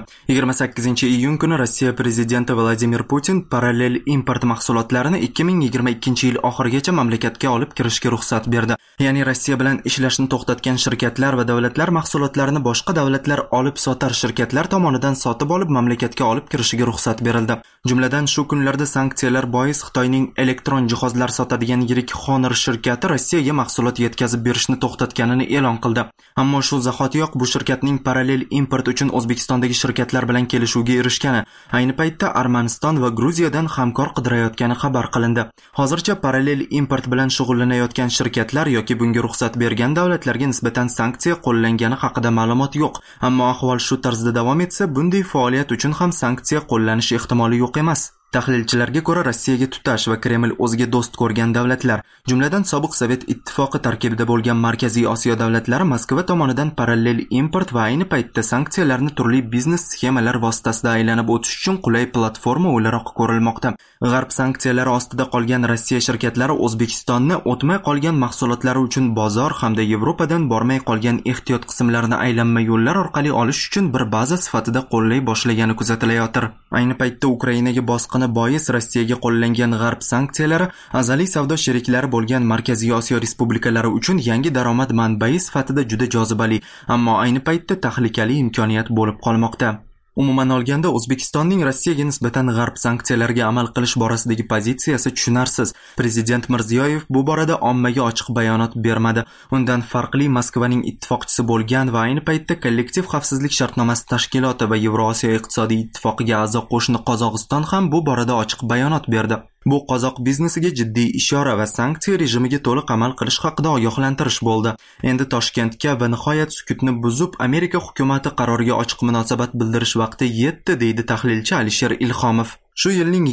28-iyun kuni Rossiya prezidenti Vladimir Putin parallel import mahsulotlarini 2022-yil oxirigacha mamlakatga olib kirishga ruxsat berdi. Ya'ni Rossiya bilan ishlashni to'xtatgan shirkatlar va davlatlar mahsulotlarini boshqa davlatlar olib sotar shirkatlar tomonidan sotib olib mamlakatga olib kirishiga ruxsat berildi. Jumladan shu kunlarda sanksiyalar bois Xitoyning elektron jihozlar sotadigan yirik Honor shirkati Rossiyaga mahsulot yetkazib berishni to'xtatganini e'lon qildi. Ammo shu zahotiyoq bu shirkatning parallel import uchun O'zbekistondagi shirkatlar bilan kelishuvga erishgani, ayni paytda Armaniston va Gruziyadan hamkor qidirayotgani xabar qilindi. Hozircha parallel import bilan shug'ullanayotgan shirkatlar yoki bunga ruxsat bergan davlatlarga nisbatan sanksiya qo'llangani haqida ma'lumot yo'q. Ammo ahvol shu tarzda davom etsa, bunday faoliyat uchun ham sanksiya qo'llanish ehtimoli yo'q emas. Tahlilchilarga ko'ra, Rossiyaga tutash va Kreml o'ziga do'st ko'rgan davlatlar, jumladan sobiq Sovet ittifoqi tarkibida bo'lgan Markaziy Osiyo davlatlari Moskva tomonidan parallel import va ayni paytda sanksiyalarni turli biznes sxemalar vositasida aylanib o'tish uchun qulay platforma o'laroq ko'rilmoqda. G'arb sanksiyalari ostida qolgan Rossiya shirkatlari O'zbekistonni o'tmay qolgan mahsulotlari uchun bozor hamda Yevropadan bormay qolgan ehtiyot qismlarini aylanma yo'llar orqali olish uchun bir baza sifatida qo'llay boshlagani kuzatilayotir. Ayni paytda Ukrainaga bosqin bois Rossiyaga qo'llangan g'arb sanksiyalari azaliy savdo sheriklari bo'lgan Markaziy Osiyo respublikalari uchun yangi daromad manbai sifatida juda jozibali, ammo ayni paytda tahlikali imkoniyat bo'lib qolmoqda. Umuman olganda, O'zbekistonning Rossiyaga nisbatan g'arb sanksiyalariga amal qilish borasidagi pozitsiyasi tushunarsiz. Prezident Mirziyoyev bu borada ommaga ochiq bayonot bermadi. Undan farqli Moskvaning ittifoqchisi bo'lgan va ayni paytda kollektiv xavfsizlik shartnomasi tashkiloti va Yevrosiyo iqtisodiy ittifoqiga a'zo qo'shni Qozog'iston ham bu borada ochiq bayonot berdi. Bu qozoq biznesiga jiddiy ishora va sanksiya rejimiga to'liq amal qilish haqida ogohlantirish bo'ldi. Endi Toshkentga va nihoyat sukutni buzib Amerika hukumati qaroriga ochiq munosabat bildirish vaqti yetdi, deydi tahlilchi Alisher Ilhomov. Shu yilning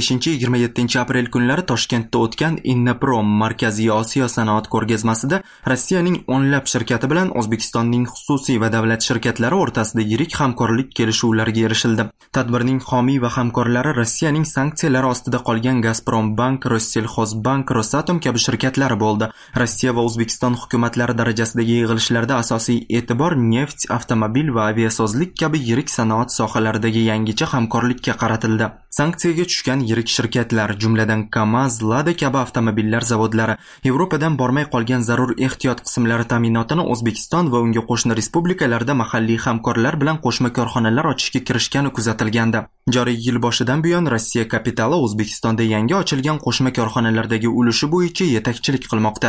25-27 aprel kunlari Toshkentda o'tgan Innoprom Markaziy Osiyo sanoat ko'rgazmasida Rossiyaning o'nlab shirkati bilan O'zbekistonning xususiy va davlat shirkatlari o'rtasida yirik hamkorlik kelishuvlariga erishildi. Tadbirning homiy va hamkorlari Rossiyaning sanksiyalari ostida qolgan Gazprombank, Rossellxozbank, Rosatom kabi shirkatlari bo'ldi. Rossiya va O'zbekiston hukumatlari darajasidagi yig'ilishlarda asosiy e'tibor neft, avtomobil va aviasozlik kabi yirik sanoat sohalaridagi yangicha hamkorlikka qaratildi. Sanksiyaga tushgan yirik shirkatlar, jumladan KAMAZ, Lada kabi avtomobillar zavodlari Yevropadan bormay qolgan zarur ehtiyot qismlari ta'minotini O'zbekiston va unga qo'shni respublikalarda mahalliy hamkorlar bilan qo'shma korxonalar ochishga kirishgani kuzatilgandi. Joriy yil boshidan buyon Rossiya kapitali O'zbekistonda yangi ochilgan qo'shma korxonalardagi ulushi bo'yicha yetakchilik qilmoqda.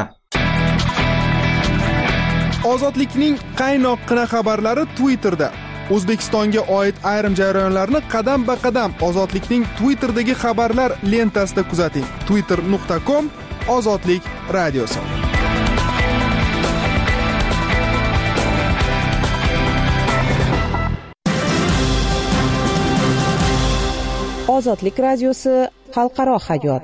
Ozodlikning qaynoqqina xabarlari Twitterda. O'zbekistonga oid ayrim jarayonlarni qadam-ba-qadam Ozodlikning Twitter'dagi xabarlar lentasida kuzating. twitter.com/ozodlik radiosi. Ozodlik radiosi xalqaro hayot.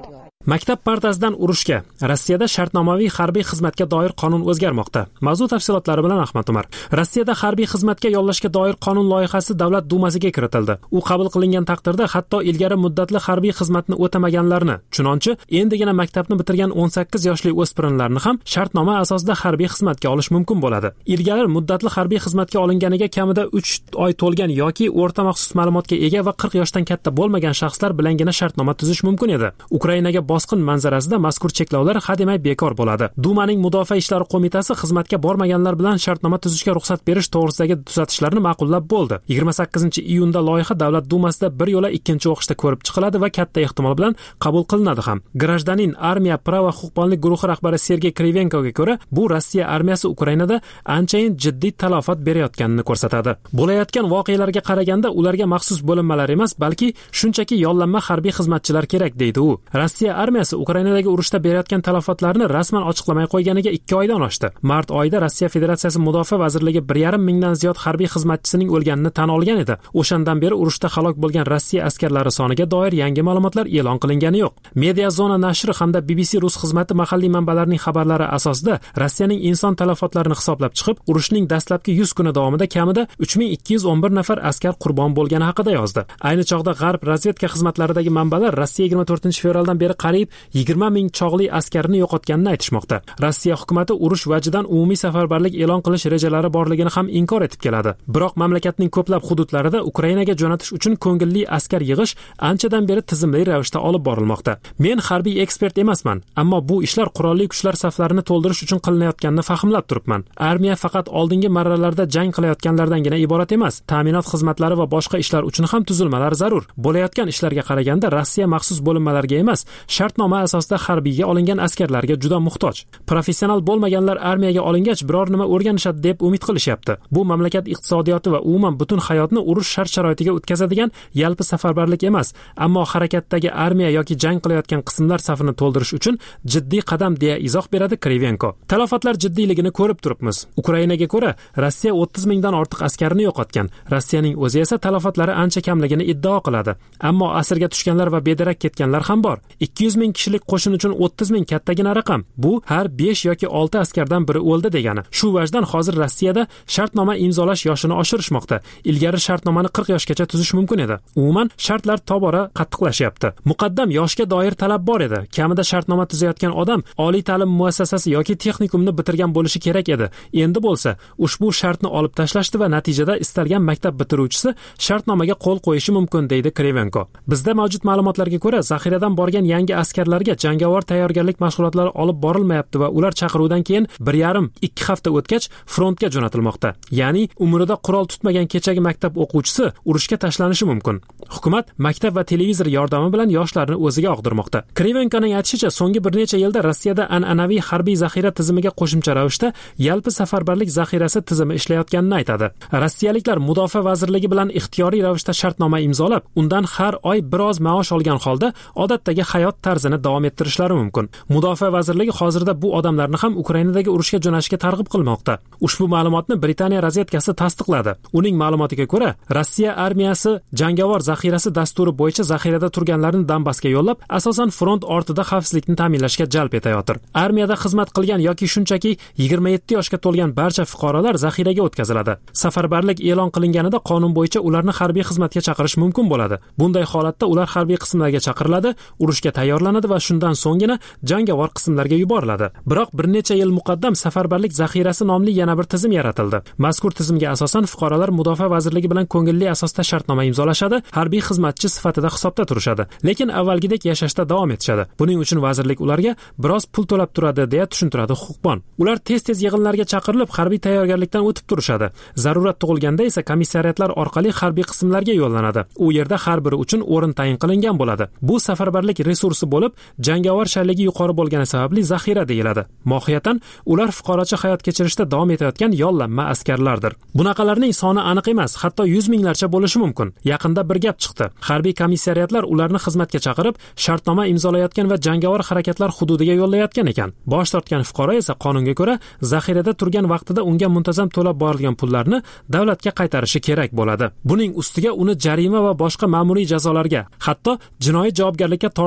Maktab partasidan urushga. Rossiyada shartnomaviy harbiy xizmatga doir qonun o'zgarmoqda. Mavzu tafsilotlari bilan Ahmad Umar. Rossiyada harbiy xizmatga yollashga doir qonun loyihasi Davlat dumasiga kiritildi. U qabul qilingan taqdirda hatto ilgari muddatli harbiy xizmatni o'tamaganlarni, chunonchi endigina maktabni bitirgan 18 yoshli o'spirinlarni ham shartnoma asosida harbiy xizmatga olish mumkin bo'ladi. Ilgari muddatli harbiy xizmatga olinganiga kamida 3 oy to'lgan yoki o'rta maxsus ma'lumotga ega va 40 yoshdan katta bo'lmagan shaxslar bilangina shartnoma tuzish mumkin edi. Ukrainaga bosqin manzarasida mazkur cheklovlar hademay bekor bo'ladi. Dumaning Mudofaa ishlari qo'mitasi xizmatga bormaganlar bilan shartnoma tuzishga ruxsat berish to'g'risidagi tuzatishlarni ma'qullab bo'ldi. 28-iyunda loyiha Davlat dumasida bir yo'la ikkinchi o'qishda ko'rib chiqiladi va katta ehtimol bilan qabul qilinadi ham. Grajdanin armiya prava huquqbonlik guruhi rahbari Sergey Krivenkoga ko'ra, bu Rossiya armiyasi Ukrainada anchayin jiddiy talafot berayotganini ko'rsatadi. Bo'layotgan voqealarga qaraganda ularga maxsus bo'linmalar emas, balki shunchaki yollanma harbiy xizmatchilar kerak deydi u. Rossiya armiyasi Ukrainadagi urushda berayotgan talafotlarni rasman ochiqlamay qo'yganiga 2 oydan oshdi. Mart oyida Rossiya Federatsiyasi Mudofaa vazirligi 1,5 mingdan ziyod harbiy xizmatchisining o'lganini tan olgan edi. O'shandan beri urushda halok bo'lgan Rossiya askarlari soniga doir yangi ma'lumotlar e'lon qilingani yo'q. Media Zona nashri hamda BBC Rus xizmati mahalliy manbalarning xabarlari asosida Rossiyaning inson talafotlarini hisoblab chiqib, urushning dastlabki 100 kuni davomida kamida 3211 nafar askar qurbon bo'lgani haqida yozdi. Ayni chog'da G'arb razvedka xizmatlaridagi manbalar Rossiya 24-fevraldan beri qariyb 20 ming chog'li askarni yo'qotganini aytishmoqda. Rossiya hukumatı urush vajidan umumiy safarbarlik e'lon qilish rejalari borligini ham inkor etib keladi. Biroq mamlakatning ko'plab hududlarida Ukrainaga jo'natish uchun ko'ngilli askar yig'ish anchadan beri tizimli ravishda olib borilmoqda. Men harbiy ekspert emasman, ammo bu ishlar qurolli kuchlar saflarini to'ldirish uchun qilinayotganini fahmlab turibman. Armiya faqat oldingi marralarda jang qilayotganlardangina iborat emas. Ta'minot xizmatlari va boshqa ishlar uchun ham tuzilmalar zarur. Bo'layotgan ishlarga qaraganda Rossiya maxsus bo'linmalarga emas, shartnoma asosida harbiyga olingan askarlarga juda muhtoj. Professional bo'lmaganlar armiyaga olingach biror nima o'rganishadi deb umid qilishyapti. Bu mamlakat iqtisodiyoti va umuman butun hayotni urush shart-sharoitiga o'tkazadigan yalpi safarbarlik emas, ammo harakatdagi armiya yoki jang qilayotgan qismlar safini to'ldirish uchun jiddiy qadam deya izoh beradi Krivenko. Talafotlar jiddiyligini ko'rib turibmiz. Ukrainaga ko'ra, Rossiya 30 mingdan ortiq askarni yo'qotgan. Rossiyaning o'zi esa talafotlari ancha kamligini iddao qiladi. Ammo asirga tushganlar va bedarak ketganlar ham bor. 200 ming kishilik qo'shin uchun 30 ming kattagina raqam. Bu har 5 yoki 6 askardan biri o'ldi degani. Shu vajdan hozir Rossiyada shartnoma imzolash yoshini oshirishmoqda. Ilgari shartnomani 40 yoshgacha tuzish mumkin edi. Umuman shartlar tobora qattiqlashyapti. Muqaddam yoshga doir talab bor edi. Kamida shartnoma tuzayotgan odam oliy ta'lim muassasasi yoki texnikumni bitirgan bo'lishi kerak edi. Endi bo'lsa, ushbu shartni olib tashlashdi va natijada istalgan maktab bitiruvchisi shartnomaga qo'l qo'yishi mumkin deydi Krivenko. Bizda mavjud ma'lumotlarga ko'ra, zaxiradan borgan yangi askarlarga jangovar tayyorgarlik mashg'ulotlari olib borilmayapti va ular chaqiruvdan keyin 1,5-2 hafta o'tgach frontga jo'natilmoqda. Ya'ni umrida qurol tutmagan kechagi maktab o'quvchisi urushga tashlanishi mumkin. Hukumat maktab va televizor yordami bilan yoshlarni o'ziga og'dirmoqda. Krivenkoning aytishicha, so'nggi bir necha yilda Rossiyada an'anaviy harbiy zaxira tizimiga qo'shimcha ravishda yalpi safarbarlik zaxirasi tizimi ishlayotganini aytadi. Rossiyaliklar Mudofaa vazirligi bilan ixtiyoriy ravishda shartnoma imzolab, undan har oy biroz maosh olgan holda odatdagi hayot tarzini davom ettirishlari mumkin. Mudofaa vazirligi hozirda bu odamlarni ham Ukrainadagi urushga jo'nashga targ'ib qilmoqda. Ushbu ma'lumotni Britaniya razvedkasi tasdiqladi. Uning ma'lumotiga ko'ra, Rossiya armiyasi jangovar zaxirasi dasturi bo'yicha zaxirada turganlarni Donbassga yo'llab, asosan front ortida xavfsizlikni ta'minlashga jalb etayotir. Armiyada xizmat qilgan yoki shunchaki 27 yoshga to'lgan barcha fuqarolar zaxiraga o'tkaziladi. Safarbarlik e'lon qilinganida qonun bo'yicha ularni harbiy xizmatga chaqirish mumkin bo'ladi. Bunday holatda ular harbiy qismlarga chaqiriladi, urushga tayyorlanadi va shundan so'nggina jangovar qismlarga yuboriladi. Biroq bir necha yil muqaddam safarbarlik zaxirasi nomli yana bir tizim yaratildi. Mazkur tizimga asosan fuqarolar Mudofaa vazirligi bilan ko'ngilli asosda shartnoma imzolashadi, harbiy xizmatchi sifatida hisobda turishadi, lekin avvalgidek yashashda davom etishadi. Buning uchun vazirlik ularga biroz pul to'lab turadi deya tushuntiradi huquqbon. Ular tez-tez yig'inlarga chaqirilib, harbiy tayyorgarlikdan o'tib turishadi. Zarurat tug'ilganda esa komissariyatlar orqali harbiy qismlarga yo'llanadi. U yerda har biri uchun o'rin tayin qilingan bo'ladi. Bu safarbarlik resursi bo'lib, jangovar shayligi yuqori bo'lgani sababli zaxira deyiladi. Mohiyatan ular fuqarocha hayot kechirishda davom etayotgan yollanma askarlardir. Bunaqalarning soni aniq emas, hatto 100 minglarcha bo'lishi mumkin. Yaqinda bir gap chiqdi. Harbiy komissariyatlar ularni xizmatga chaqirib, shartnoma imzolayotgan va jangovar harakatlar hududiga yo'llayotgan ekan. Bosh tortgan fuqaro esa qonunga ko'ra zaxirada turgan vaqtida unga muntazam to'lab borilgan pullarni davlatga qaytarishi kerak bo'ladi. Buning ustiga uni jarima va boshqa ma'muriy jazolarga, hatto jinoiy javobgarlikka tortishlari ham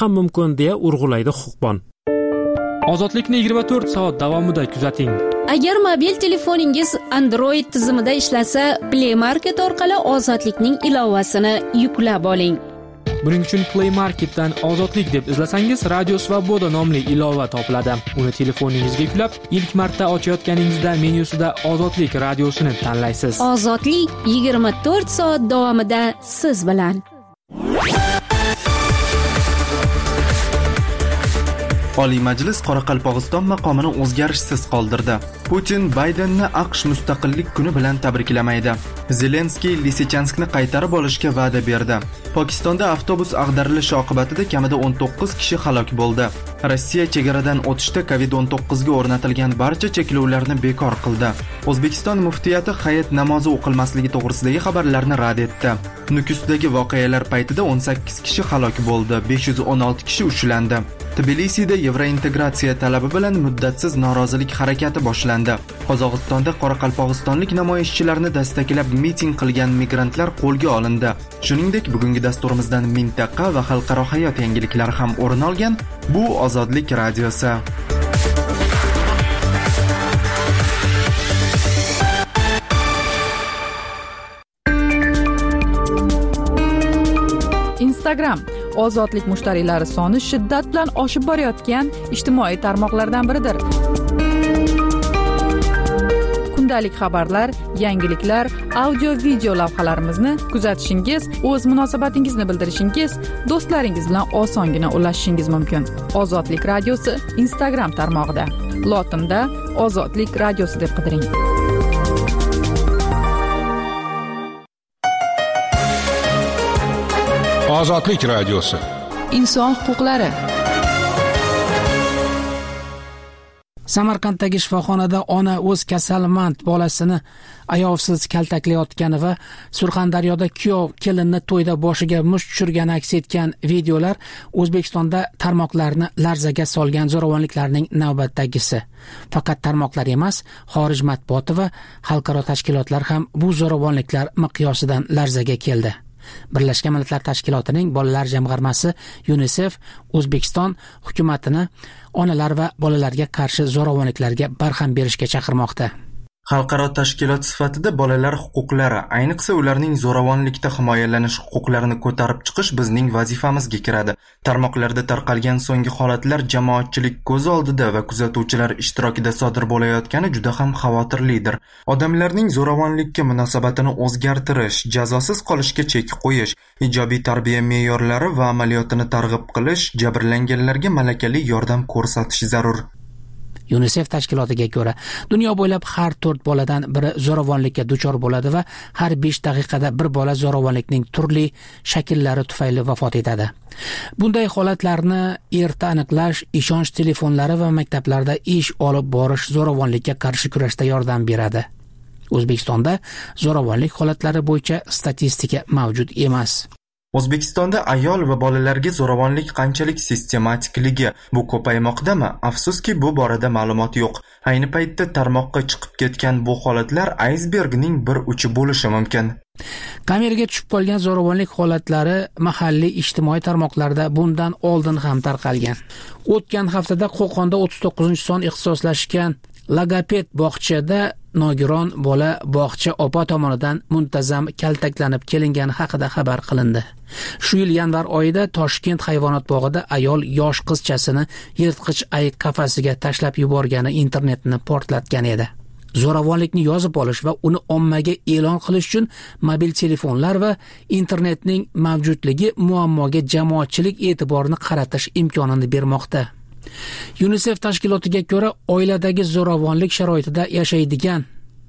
ham mumkin deya urg'ulaydi huquqbon. Ozodlikni 24 soat davomida kuzating. Agar mobil telefoningiz Android tizimida ishlasa, Play Market orqali Ozodlikning ilovasini yuklab oling. Buning uchun Play Marketdan Ozodlik deb izlasangiz, Radio Svoboda nomli ilova topiladi. Uni telefoningizga yuklab, ilk marta ochayotganingizda menyusida Ozodlik radiosini tanlaysiz. Ozodlik 24 soat davomida siz bilan. Oliy Majlis Qoraqalpog'iston maqomini o'zgarishsiz qoldirdi. Putin Baydenni AQSh mustaqillik kuni bilan tabriklamaydi. Zelenskiy Lisichanskni qaytarib olishga va'da berdi. Pokistonda avtobus ag'darilishi oqibatida kamida 19 kishi halok bo'ldi. Rossiya chegaradan o'tishda COVID-19 ga o'rnatilgan barcha cheklovlarni bekor qildi. O'zbekiston muftiyati hayit namozi o'qilmasligi to'g'risidagi xabarlarni rad etdi. Nukusdagi voqealar paytida 18 kishi halok bo'ldi, 516 kishi ushlandi. Tbilisida yevrointegratsiya talabi bilan muddatsiz norozilik harakati boshlandi. Qozog'istonda qoraqalpog'istonlik namoyishchilarni dastaklab miting qilgan migrantlar qo'lga olindi. Shuningdek, bugungi dasturimizdan mintaqa va xalqaro hayot yangiliklari ham o'rin olgan. Bu Ozodlik radiosi. Instagram ozodlik mushtariylari soni shiddat bilan oshib borayotgan ijtimoiy tarmoqlardan biridir. Kundalik xabarlar, yangiliklar, audio-video lavhalarimizni kuzatishingiz, o'z munosabatingizni bildirishingiz, do'stlaringiz bilan osongina ulashishingiz mumkin. Ozodlik radiosi Instagram tarmog'ida. Lotinda Ozodlik radiosi deb qidiring. Ozodlik radiosi. Inson huquqlari. Samarqanddagi shifoxonada ona o'z kasalmand bolasini ayovsiz kaltaklayotgani va Surxondaryoda kuyov kelinni to'yda boshiga musht tushirgani aks etgan videolar O'zbekistonda tarmoqlarni larzaga solgan zo'ravonliklarning navbatdagisi. Faqat tarmoqlar emas, xorij matbuoti va xalqaro tashkilotlar ham bu zo'ravonliklar miqyosidan larzaga keldi. Birlashgan Millatlar Tashkilotining bolalar jamg'armasi UNICEF O'zbekiston hukumatini onalar va bolalarga qarshi zo'ravonliklarga barham berishga chaqirmoqda. Xalqaro tashkilot sifatida bolalar huquqlari, ayniqsa ularning zo'ravonlikda himoyalanish huquqlarini ko'tarib chiqish bizning vazifamizga kiradi. Tarmoqlarda tarqalgan so'nggi holatlar jamoatchilik ko'z oldida va kuzatuvchilar ishtirokida sodir bo'layotgani juda ham xavotirlidir. Odamlarning zo'ravonlikka munosabatini o'zgartirish, jazosiz qolishga chek qo'yish, ijobiy tarbiya me'yorlari va amaliyotini targ'ib qilish, jabrlanganlarga malakali yordam ko'rsatish zarur. UNICEF tashkilotiga ko'ra, dunyo bo'ylab har 4 boladan biri zo'ravonlikka duchor bo'ladi va har 5 daqiqada bir bola zo'ravonlikning turli shakllari tufayli vafot etadi. Bunday holatlarni erta aniqlash, ishonch telefonlari va maktablarda ish olib borish zo'ravonlikka qarshi kurashda yordam beradi. O'zbekistonda zo'ravonlik holatlari bo'yicha statistika mavjud emas. O'zbekistonda ayol va bolalarga zo'ravonlik qanchalik sistematikligi bu ko'paymoqdami? Afsuski, bu borada ma'lumot yo'q. Ayni paytda tarmoqqa chiqib ketgan bu holatlar aysbergning bir uchi bo'lishi mumkin. Kameraga tushib qolgan zo'ravonlik holatlari mahalliy ijtimoiy tarmoqlarda bundan oldin ham tarqalgan. O'tgan haftada Qo'qonda 39-son ixtisoslashgan logoped bog'chada nogiron bola bog'cha opa tomonidan muntazam kaltaklanib kelingani haqida xabar qilindi. Shu yil yanvar oyida Toshkent hayvonot bog'ida ayol yosh qizchasini yirtqich ayiq qafasiga tashlab yuborgani internetni portlatgan edi. Zo'ravonlikni yozib olish va uni ommaga e'lon qilish uchun mobil telefonlar va internetning mavjudligi muammoga jamoatchilik e'tiborini qaratish imkonini bermoqda. UNICEF tashkilotiga ko'ra, oiladagi zo'ravonlik sharoitida yashaydigan,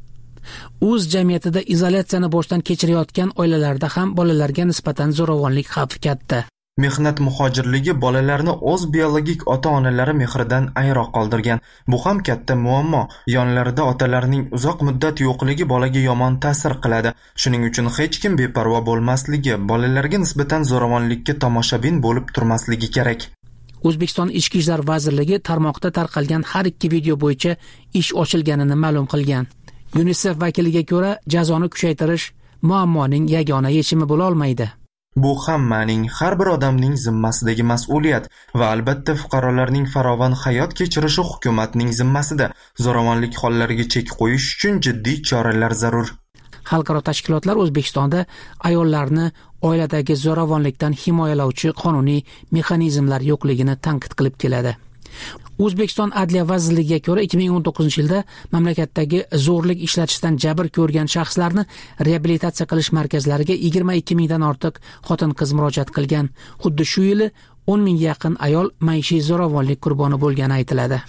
o'z jamiyatida izolyatsiyani boshdan kechirayotgan oilalarda ham bolalarga nisbatan zo'ravonlik xavfi katta. Mehnat muhojirligi bolalarni o'z biologik ota-onalari mehridan ayro qoldirgan. Bu ham katta muammo. Yonlarida otalarining uzoq muddat yo'qligi bolaga yomon ta'sir qiladi. Shuning uchun hech kim beparvo bo'lmasligi, bolalarga nisbatan zo'ravonlikka tomoshabin bo'lib turmasligi kerak. O'zbekiston Ichki ishlar vazirligi tarmoqda tarqalgan har 2 video bo'yicha ish ochilganini ma'lum qilgan. UNICEF vakiliga ko'ra, jazoni kuchaytirish muammoning yagona yechimi bo'la olmaydi. Bu hammaning, har bir odamning zimmasidagi mas'uliyat va albatta fuqarolarning farovon hayot kechirishi hukumatning zimmasida. Zo'ravonlik hollariga chek qo'yish uchun jiddiy choralar zarur. Xalqaro tashkilotlar O'zbekistonda ayollarni oiladagi zo'ravonlikdan himoyalovchi qonuniy mexanizmlar yo'qligini tanqid qilib keladi. O'zbekiston Adliya vazirligiga ko'ra 2019-yilda mamlakatdagi zo'rlik ishlatishdan jabr ko'rgan shaxslarni reabilitatsiya qilish markazlariga 22 mingdan ortiq xotin-qiz murojaat qilgan. Xuddi shu yili 10 mingga yaqin ayol maishiy zo'ravonlik qurboni bo'lgani aytiladi.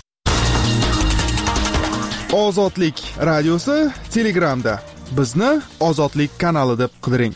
Ozodlik radiosi Telegramda. Bizni Ozodlik kanali deb qidiring.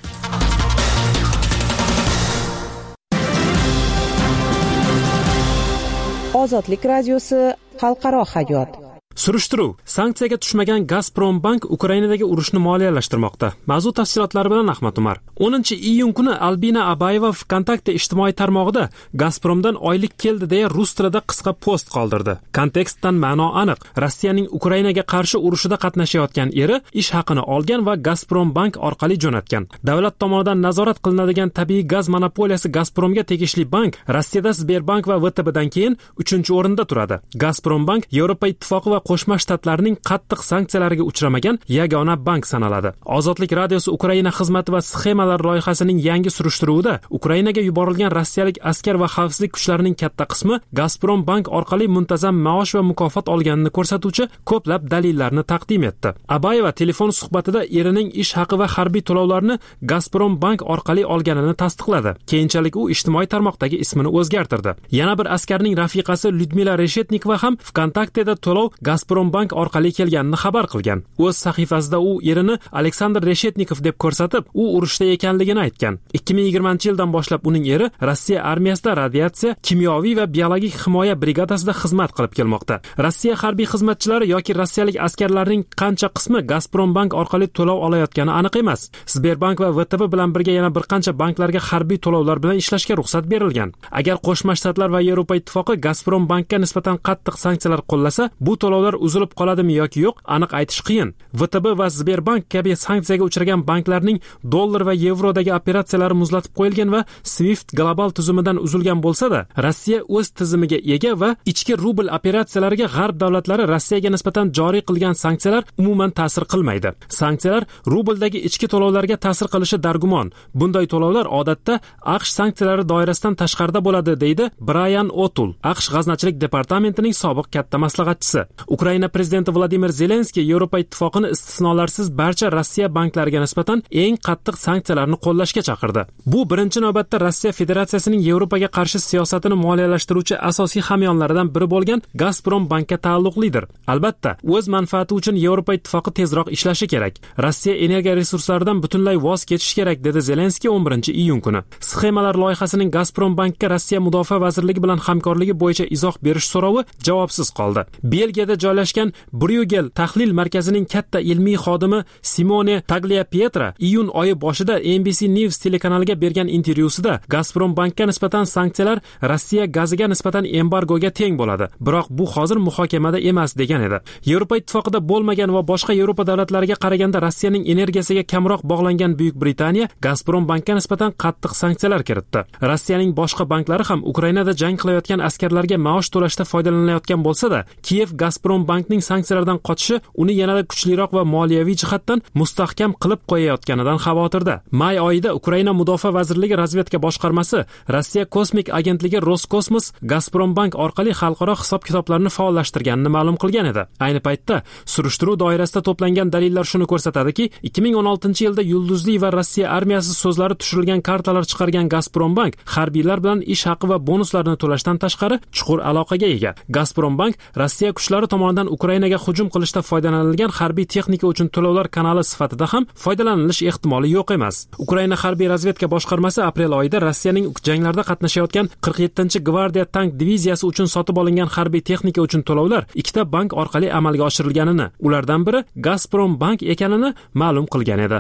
Ozodlik radiosi xalqaro hayot. Surishtiruv: sanksiyaga tushmagan Gazprombank Ukrainadagi urushni moliyalashtirmoqda. Mavzu tafsilotlari bilan Ahmad Umar. 10-iyun kuni Albina Abayeva VKontakte ijtimoiy tarmog'ida Gazpromdan oylik keldi deya rus tilida qisqa post qoldirdi. Kontekstdan ma'no aniq. Rossiyaning Ukrainaga qarshi urushida qatnashayotgan eri ish haqini olgan va Gazprombank orqali jo'natgan. Davlat tomonidan nazorat qilinadigan tabiiy gaz monopoliyasi Gazpromga tegishli bank Rossiyada Sberbank va VTBdan keyin 3-o'rinda turadi. Gazprombank Yevropa Ittifoqi va Qo'shma Shtatlarning qattiq sanksiyalariga uchramagan yagona bank sanaladi. Ozodlik radiosi Ukraina xizmati va sxemalar loyihasining yangi surishtiruvida Ukrainaga yuborilgan rossiyalik askar va xavfsizlik kuchlarining katta qismi Gazprombank orqali muntazam maosh va mukofot olganini ko'rsatuvchi ko'plab dalillarni taqdim etdi. Abayeva telefon suhbatida erining ish haqi va harbiy to'lovlarni Gazprombank orqali olganini tasdiqladi. Keyinchalik u ijtimoiy tarmoqdagi ismini o'zgartirdi. Yana bir askarning rafiqasi Lyudmila Reshetnikova ham VKontakteda to'lov Gazprombank orqali kelganini xabar qilgan. O'z sahifasida u erini Aleksandr Reshetnikov deb ko'rsatib, u urushda ekanligini aytgan. 2020-yildan boshlab uning eri Rossiya armiyasida radiatsiya, kimyoviy va biologik himoya brigadasida xizmat qilib kelmoqda. Rossiya harbiy xizmatchilari yoki rossiyalik askarlarning qancha qismi Gazprombank orqali to'lov olayotgani aniq emas. Sberbank va VTB bilan birga yana bir qancha banklarga harbiy to'lovlar bilan ishlashga ruxsat berilgan. Agar Qo'shma Shtatlar va Yevropa Ittifoqi Gazprombankka nisbatan qattiq sanksiyalar qo'llasa, bu to'lovlar uzilib qoladimi yoki yo'q, aniq aytish qiyin. VTB va Sberbank kabi sanksiyaga uchragan banklarning dollar va yevrodagi operatsiyalari muzlatib qo'yilgan va Swift global tuzumidan uzilgan bo'lsa-da, Rossiya o'z tizimiga ega va ichki rubl operatsiyalariga g'arb davlatlari Rossiyaga nisbatan joriy qilgan sanksiyalar umuman ta'sir qilmaydi. Sanksiyalar rubldagi ichki to'lovlarga ta'sir qilishi dargumon. Bunday to'lovlar odatda AQSh sanksiyalari doirasidan tashqarida bo'ladi, deydi Brian O'Toole, AQSh g'aznachilik departamentining sobiq katta maslahatchisi. Ukraina prezidenti Vladimir Zelenskiy Yevropa Ittifoqini istisnolarsiz barcha Rossiya banklariga nisbatan eng qattiq sanksiyalarni qo'llashga chaqirdi. Bu birinchi navbatda Rossiya Federatsiyasining Yevropaga qarshi siyosatini moliyalashtiruvchi asosiy hamyonlaridan biri bo'lgan Gazprombankka taalluqlidir. Albatta, o'z manfaati uchun Yevropa Ittifoqi tezroq ishlashi kerak. Rossiya energiya resurslaridan butunlay voz kechish kerak, dedi Zelenskiy 11-iyun kuni. Sxemalar loyihasining Gazprombankka Rossiya Mudofaa vazirligi bilan hamkorligi bo'yicha izoh berish so'rovi javobsiz qoldi. Belgiyada joylashgan Bruegel tahlil markazining katta ilmiy xodimi Simone Tagliapietra iyun oyi boshida NBC News telekanaliga bergan intervyusida Gazprombankka nisbatan sanksiyalar Rossiya gaziga nisbatan embargoga teng bo'ladi. Biroq bu hozir muhokamada emas degan edi. Yevropa Ittifoqida bo'lmagan va boshqa Yevropa davlatlariga qaraganda Rossiyaning energiyasiga kamroq bog'langan Buyuk Britaniya Gazprombankka nisbatan qattiq sanksiyalar kiritdi. Rossiyaning boshqa banklari ham Ukrainada jang qilayotgan askarlarga maosh to'lashda foydalanayotgan bo'lsa-da, Kiyev Gazprombankning sanksiyalardan qochishi uni yanada kuchliroq va moliyaviy jihatdan mustahkam qilib qo'yayotganidan xavotirda. May oyida Ukraina Mudofaa vazirligi razvedka boshqarmasi Rossiya kosmik agentligi Roskosmos Gazprombank orqali xalqaro hisob-kitoblarni faollashtirganini ma'lum qilgan edi. Ayni paytda surishtiruv doirasida to'plangan dalillar shuni ko'rsatadiki, 2016-yilda yulduzli va Rossiya armiyasi so'zlari tushirilgan kartalar chiqargan Gazprombank harbiylar bilan ish haqi va bonuslarni to'lashdan tashqari chuqur aloqaga ega. Gazprombank Rossiya kuchlari tomonidan Ukrainaga hujum qilishda foydalanilgan harbiy texnika uchun to'lovlar kanali sifatida ham foydalanilish ehtimoli yo'q emas. Ukraina harbiy razvedka boshqarmasi aprel oyida Rossiyaning janglarda qatnashayotgan 47-gvardiya tank diviziyasi uchun sotib olingan harbiy texnika uchun to'lovlar ikkita bank orqali amalga oshirilganini, ulardan biri Gazprombank ekanini ma'lum qilgan edi.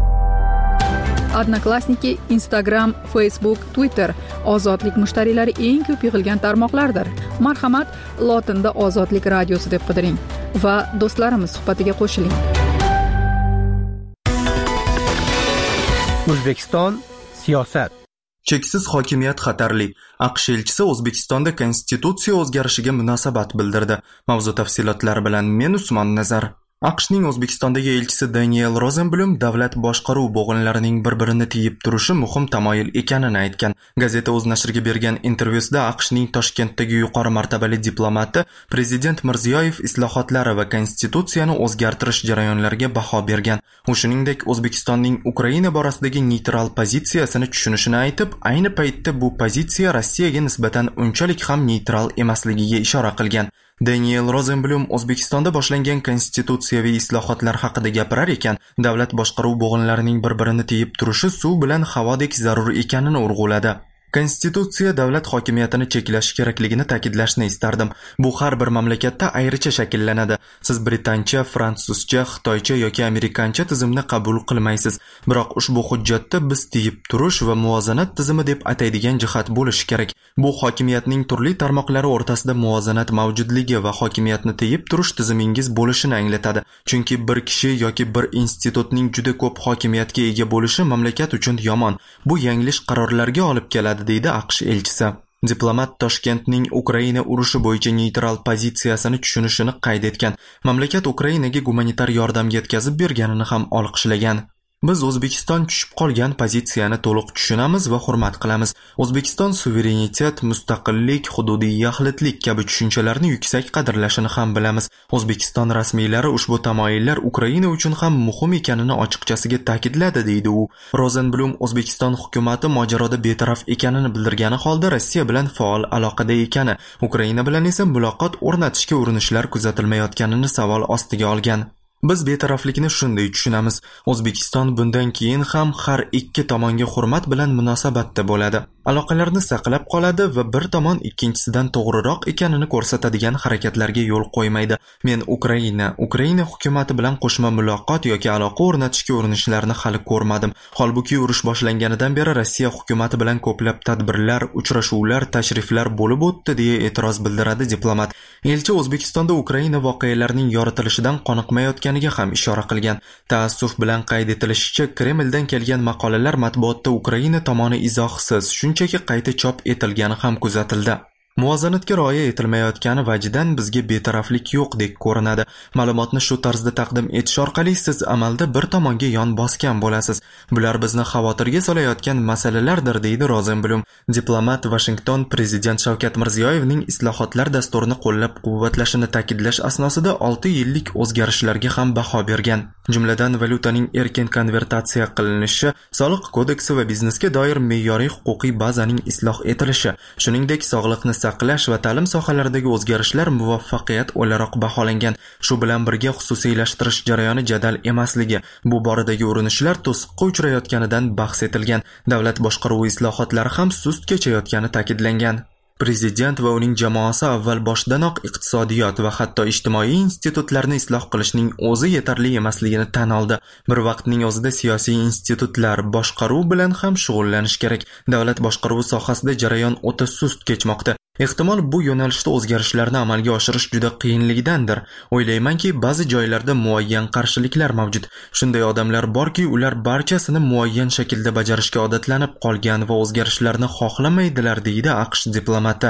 Odnoklassniki, Instagram, Facebook, Twitter ozodlik mushtariylari eng ko'p yig'ilgan tarmoqlardir. Marhamat, lotinda Ozodlik radiosi deb qidiring va do'stlarimiz suhbatiga qo'shiling. O'zbekiston siyosat. Cheksiz hokimiyat xatarli. AQSh elchisi O'zbekistonda konstitutsiya o'zgarishiga munosabat bildirdi. Mavzu tafsilotlari bilan men Usmon Nazar. AQShning O'zbekistondagi elchisi Daniel Rosenblum davlat boshqaruv bo'g'inlarining bir-birini tiyib turishi muhim tamoyil ekanini aytgan. Gazeta o'z nashriga bergan intervyusida AQShning Toshkentdagi yuqori martabali diplomati Prezident Mirziyoyev islohotlari va konstitutsiyani o'zgartirish jarayonlariga baho bergan. U shuningdek O'zbekistonning Ukraina borasidagi neytral pozitsiyasini tushunishini aytib, ayni paytda bu pozitsiya Rossiyaga nisbatan unchalik ham neytral emasligiga ishora qilgan. Daniel Rosenblum O'zbekistonda boshlangan konstitutsiyaviy islohotlar haqida gapirar ekan, davlat boshqaruv bo'g'inlarining bir-birini tiyib turishi suv bilan havodek zarur ekanini urg'uladi. Konstitutsiya davlat hokimiyatini cheklash kerakligini ta'kidlashni istardim. Bu har bir mamlakatda ayricha shakllanadi. Siz britancha, fransuzcha, xitoycha yoki amerikancha tizimni qabul qilmaysiz. Biroq ushbu hujjatda biz tiyib turish va muvozanat tizimi deb ataydigan jihat bo'lishi kerak. Bu hokimiyatning turli tarmoqlari o'rtasida muvozanat mavjudligi va hokimiyatni tiyib turish tizimingiz bo'lishini anglatadi. Chunki bir kishi yoki bir institutning juda ko'p hokimiyatga ega bo'lishi mamlakat uchun yomon. Bu yanglish qarorlarga olib keladi, deydi AQSh elchisi. Diplomat Toshkentning Ukraina urushi bo'yicha neytral pozitsiyasini tushunishini qayd etgan. Mamlakat Ukrainaga gumanitar yordam yetkazib berganini ham olqishlagan. Biz O'zbekiston tushib qolgan pozitsiyani to'liq tushunamiz va hurmat qilamiz. O'zbekiston suverenitet, mustaqillik, hududiy yaxlitlik kabi tushunchalarni yuksak qadrlashini ham bilamiz. O'zbekiston rasmiylari ushbu tamoyillar Ukraina uchun ham muhim ekanini ochiqchasiga ta'kidladi, deydi u. Rosenblum O'zbekiston hukumatı mojaroda betaraf ekanini bildirgani holda Rossiya bilan faol aloqada ekani, Ukraina bilan esa muloqot o'rnatishga urinishlar kuzatilmayotganini savol ostiga olgan. Biz betaraflikni shunday tushunamiz. O'zbekiston bundan keyin ham har ikki tomonga hurmat bilan munosabatda bo'ladi. Aloqalarni saqlab qoladi va bir tomon ikkinchisidan to'g'riroq ekanini ko'rsatadigan harakatlarga yo'l qo'ymaydi. Men Ukraina hukumati bilan qo'shma muloqot yoki aloqa o'rnatishga urinishlarini hali ko'rmadim. Holbuki urush boshlanganidan beri Rossiya hukumati bilan ko'plab tadbirlar, uchrashuvlar, tashriflar bo'lib o'tdi, deya e'tiroz bildiradi diplomat. Elchi O'zbekistonda Ukraina voqealarining yoritilishidan qoniqmayotganiga ham ishora qilgan. Taassuf bilan qayd etilishicha, Kremldan kelgan maqolalar matbuotda Ukraina tomoni izohsiz, shunchaki qayta chop etilgani ham kuzatildi. Muvozanatga rioya etilmayotgani vajidan bizga betaraflik yo'qdek ko'rinadi. Ma'lumotni shu tarzda taqdim etish orqali siz amalda bir tomonga yon bosgan bo'lasiz. Bular bizni xavotirga solayotgan masalalardir, deydi Rosenblum. Diplomat Washington Prezident Shavkat Mirziyoyevning islohotlar dasturini qo'llab-quvvatlashini ta'kidlash asnosida 6 yillik o'zgarishlarga ham baho bergan. Jumladan valyutaning erkin konvertatsiya qilinishi, soliq kodeksi va biznesga doir me'yoriy huquqiy bazaning isloh etilishi, shuningdek sog'liqni saqlash va ta'lim sohalaridagi o'zgarishlar muvaffaqiyat o'laroq baholangan. Shu bilan birga xususiylashtirish jarayoni jadal emasligi, bu boradagi urinishlar to'siqqa uchrayotganidan bahs etilgan. Davlat boshqaruvi islohotlari ham sust kechayotgani ta'kidlangan. Prezident va uning jamoasi avval boshdanoq iqtisodiyot va hatto ijtimoiy institutlarni isloh qilishning o'zi yetarli emasligini tan oldi. Bir vaqtning o'zida siyosiy institutlar boshqaruv bilan ham shug'ullanish kerak. Davlat boshqaruvi sohasida jarayon o'ta sust kechmoqda. Ehtimol bu yo'nalishda o'zgarishlarni amalga oshirish juda qiyinligidandir. O'ylaymanki, ba'zi joylarda muayyan qarshiliklar mavjud. Shunday odamlar borki, ular barchasini muayyan shaklda bajarishga odatlanib qolgan va o'zgarishlarni xohlamaydilar, deydi AQSh diplomati.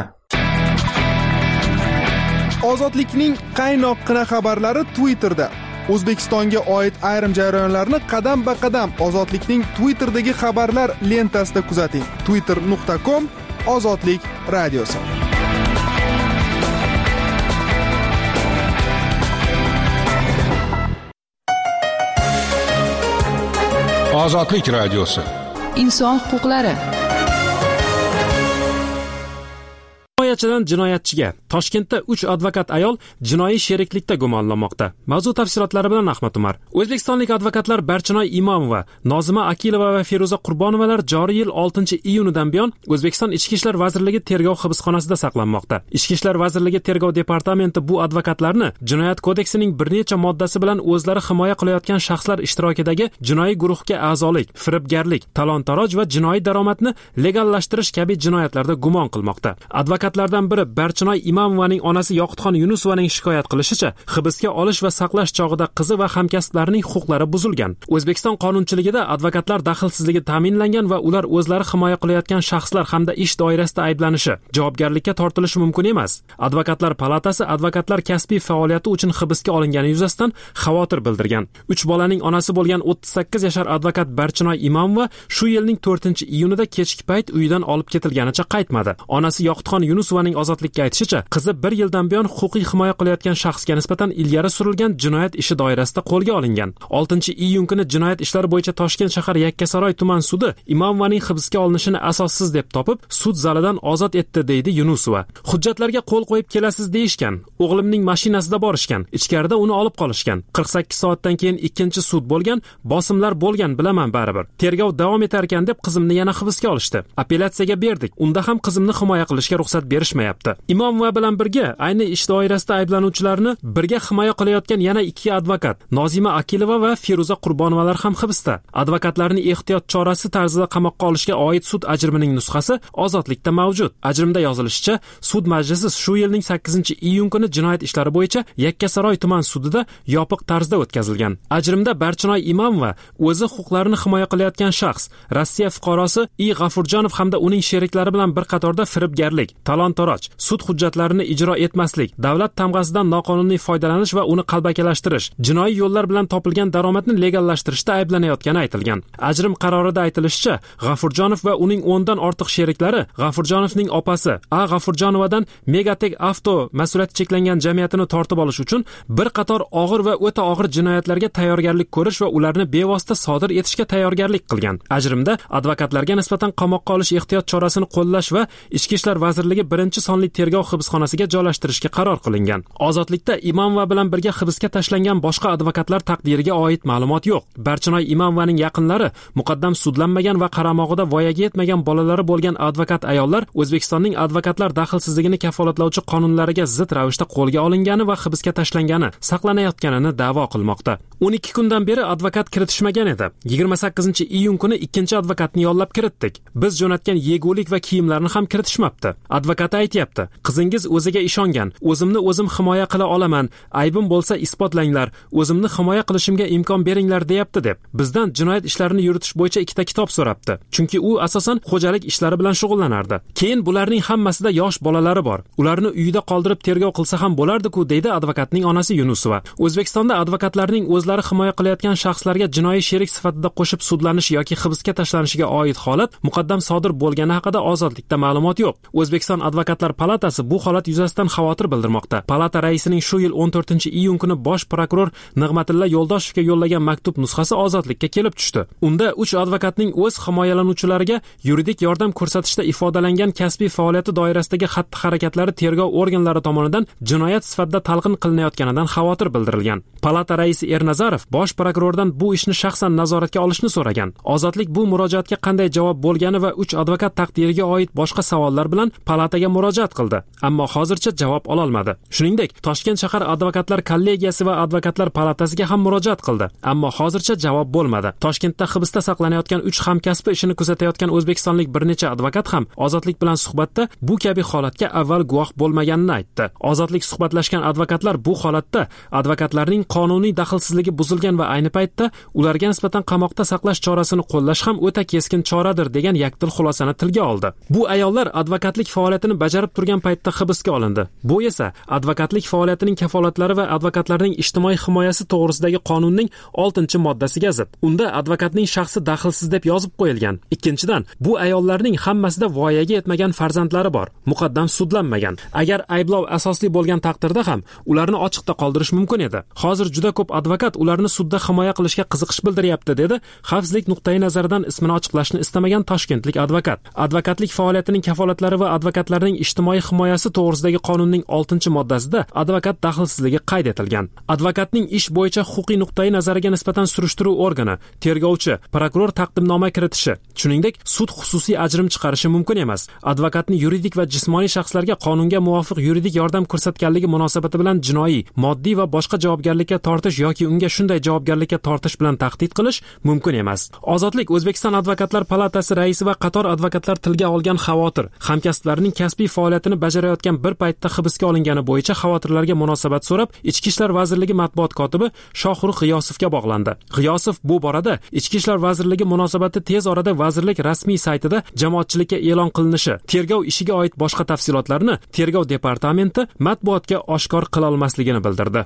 Ozodlikning qaynoqqina xabarlari Twitterda. O'zbekistonga oid ayrim jarayonlarni qadam-ba-qadam Ozodlikning Twitterdagi xabarlar lentasida kuzating. twitter.com Ozodlik radiosi. Ozodlik radiosi. Inson huquqlari. Jinoyatchidan jinoyatchiga. Toshkentda 3 advokat ayol jinoiy sheriklikda gumonlanmoqda. Mavzu tafsilotlari bilan Ahmad Umar. O'zbekistonlik advokatlar Barchinoy Imomova, Nozima Akilova va Feruza Qurbonovalar joriy yil 6-iyunidan buyon O'zbekiston Ichki ishlar vazirligi tergov hibsxonasida saqlanmoqda. Ichki ishlar vazirligi tergov departamenti bu advokatlarni Jinoyat kodeksining bir necha moddasi bilan o'zlari himoya qilayotgan shaxslar ishtirokidagi jinoiy guruhga a'zolik, firibgarlik, talon-taroj va jinoiy daromadni legallashtirish kabi jinoyatlarda gumon qilmoqda. Advokatlar Guvohlardan biri Barchinoy Imamovaning onasi Yoqutxon Yunusovaning shikoyat qilishicha, hibsga olish va saqlash chog'ida qizi va hamkasblarining huquqlari buzilgan. O'zbekiston qonunchiligida advokatlar daxlsizligi ta'minlangan va ular o'zlari himoya qilayotgan shaxslar hamda ish doirasida ayblanishi, javobgarlikka tortilishi mumkin emas. Advokatlar palatasi advokatlar kasbiy faoliyati uchun hibsga olingani yuzasidan xavotir bildirgan. 3 bolaning onasi bo'lgan 38 yashar advokat Barchinoy Imamova shu yilning 4-iyunida kechki payt uyidan olib ketilganicha qaytmadi. Onasi Yoqutxon Yunusovaning ozodlikka aytishicha, qizi 1 yildan buyon huquqiy himoya qilayotgan shaxsga nisbatan ilgari surilgan jinoyat ishi doirasida qo'lga olingan. 6-iyun kuni jinoyat ishlari bo'yicha Toshkent shahar Yakkasaroy tuman sudi Imamovaning hibsga olinishini asossiz deb topib, sud zalidan ozod etdi, deydi Yunusova. Hujjatlarga qo'l qo'yib kelasiz deyishgan. O'g'limning mashinasida borishgan. Ichkarida uni olib qolishgan. 48 soatdan keyin ikkinchi sud bo'lgan, bosimlar bo'lgan, bilaman baribir. Tergov davom etar ekan deb qizimni yana hibsga olishdi. Apellyatsiyaga berdik. Unda ham qizimni himoya qilishga ruxsat berishmayapti. Imomova bilan birga ayni ish doirasida ayblanuvchilarni birga himoya qilayotgan yana 2 advokat, Nozima Akilova va Feruza Qurbonovalar ham hibsda. Advokatlarni ehtiyot chorasi tarzida qamoqqa olishga oid sud ajrining nusxasi ozodlikda mavjud. Ajrimda yozilishicha, sud majlisi shu yilning 8-iyun kuni jinoyat ishlari bo'yicha Yakkasaroy tuman sudida yopiq tarzda o'tkazilgan. Ajrimda Barchinoy Imamova o'zi huquqlarini himoya qilayotgan shaxs, Rossiya fuqarosi I. G'afurjonov hamda uning sheriklari bilan bir qatorda firibgarlik, talon-toroj, sud hujjatlarini ijro etmaslik, davlat tamg'asidan noqonuniy foydalanish va uni qalbakilashtirish, jinoiy yo'llar bilan topilgan daromadni legallashtirishda ayblanayotgani aytilgan. Ajrim qarorida aytilishicha, G'afurjonov va uning 10 dan ortiq sheriklari G'afurjonovning opasi A. G'afurjonovadan Megatek Avto mas'uliyati cheklangan jamiyatini tortib olish uchun bir qator og'ir va o'ta og'ir jinoyatlarga tayyorgarlik ko'rish va ularni bevosita sodir etishga tayyorgarlik qilgan. Ajrimda advokatlarga nisbatan qamoqqa olish ehtiyot chorasini qo'llash va Ichki ishlar vazirligi 1-sonli tergov hibsxonasiga joylashtirishga qaror qilingan. Ozodlikda Imamova bilan birga hibsga tashlangan boshqa advokatlar taqdiriga oid ma'lumot yo'q. Barchinoy Imamovaning yaqinlari muqaddam sudlanmagan va qaramog'ida voyaga yetmagan bolalari bo'lgan advokat ayollar O'zbekistonning advokatlar daxlsizligini kafolatlovchi qonunlariga zid ravishda qo'lga olingani va hibsga tashlangani, saqlanayotganini da'vo qilmoqda. 12 kundan beri advokat kiritishmagan edi. 28-iyun kuni ikkinchi advokatni yollab kiritdik. Biz jo'natgan yegulik va kiyimlarni ham kiritishmabdi. Advokat aytayapti, qizingiz o'ziga ishongan, o'zimni o'zim himoya qila olaman, aybim bo'lsa isbotlanglar, o'zimni himoya qilishimga imkon beringlar deyapti deb. Bizdan jinoyat ishlarini yuritish bo'yicha 2 kitob so'rabdi. Chunki u asosan xo'jalik ishlari bilan shug'ullanardi. Keyin bularning hammasida yosh bolalari bor. Ularni uyida qoldirib tergov qilsa ham bo'lardi-ku, deydi advokatning onasi Yunusova. O'zbekistonda advokatlarning o'zlari himoya qilayotgan shaxslarga jinoiy sherik sifatida qo'shib sudlanish yoki hibsga tashlanishiga oid holat muqaddam sodir bo'lgani haqida ozodlikda ma'lumot yo'q. O'zbekiston Advokatlar palatasi bu holat yuzasidan xavotir bildirmoqda. Palata raisining shu yil 14-iyun kuni bosh prokuror Nig'matilla Yo'ldoshevga yo'llagan maktub nusxasi ozodlikka kelib tushdi. Unda 3 advokatning o'z himoyalanuvchilariga yuridik yordam ko'rsatishda ifodalangan kasbiy faoliyati doirasidagi xatti-harakatlari tergov organlari tomonidan jinoyat sifatida talqin qilinayotganidan xavotir bildirilgan. Palata raisi Ernazarov bosh prokurordan bu ishni shaxsan nazoratga olishni so'ragan. Ozodlik bu murojaatga qanday javob bo'lgani va 3 advokat taqdiriga oid boshqa savollar bilan palataga murojaat qildi, ammo hozircha javob ola olmadi. Shuningdek, Toshkent shahar advokatlar kollegiyasi va advokatlar palatasiga ham murojaat qildi, ammo hozircha javob bo'lmadi. Toshkentda hibsda saqlanayotgan 3 hamkasbi ishini kuzatayotgan o'zbekistonlik bir necha advokat ham Ozodlik bilan suhbatda bu kabi holatga avval guvoh bo'lmaganini aytdi. Ozodlik suhbatlashgan advokatlar bu holatda advokatlarning qonuniy daxlsizligi buzilgan va ayni paytda ularga nisbatan qamoqda saqlash chorasini qo'llash ham o'ta keskin choradir degan yakdil xulosani tilga oldi. Bu ayollar advokatlik faoliyatini bajarib turgan paytda hibsga olindi. Bu esa advokatlik faoliyatining kafolatlari va advokatlarning ijtimoiy himoyasi to'g'risidagi qonunning 6-moddasiga zid. Unda advokatning shaxsi daxlsiz deb yozib qo'yilgan. Ikkinchidan, bu ayollarning hammasida voyaga yetmagan farzandlari bor, muqaddam sudlanmagan. Agar ayblov asosli bo'lgan taqdirda ham ularni ochiqda qoldirish mumkin edi. Hozir juda ko'p advokat ularni sudda himoya qilishga qiziqish bildiryapti, dedi xavfsizlik nuqtai nazaridan ismini ochiqlashni istamagan toshkentlik advokat. Advokatlik faoliyatining kafolatlari va advokatlarning ijtimoiy himoyasi to'g'risidagi qonunning 6-moddasida advokat daxlsizligi qayd etilgan. Advokatning ish bo'yicha huquqiy nuqtai nazariga nisbatan surishtiruv organi, tergovchi, prokuror taqdimnoma kiritishi, shuningdek, sud xususiy ajrim chiqarishi mumkin emas. Advokatni yuridik va jismoniy shaxslarga qonunga muvofiq yuridik yordam ko'rsatganligi munosabati bilan jinoiy, moddiy va boshqa javobgarlikka tortish yoki unga xodimlariga shunday javobgarlikka tortish bilan tahdid qilish mumkin emas. Ozodlik O'zbekiston Advokatlar palatasi raisi va qator advokatlar tilga olgan xavotir, hamkasblarining kasbiy faoliyatini bajarayotgan bir paytda hibsga olingani bo'yicha xavotirlarga munosabat so'rab, Ichki ishlar vazirligi matbuot kotibi Shohruh G'iyosovga bog'landi. G'iyosov bu borada Ichki ishlar vazirligi munosabati tez orada vazirlik rasmiy saytida jamoatchilikka e'lon qilinishi, tergov ishiga oid boshqa tafsilotlarni Tergov departamenti matbuotga oshkor qila olmasligini bildirdi.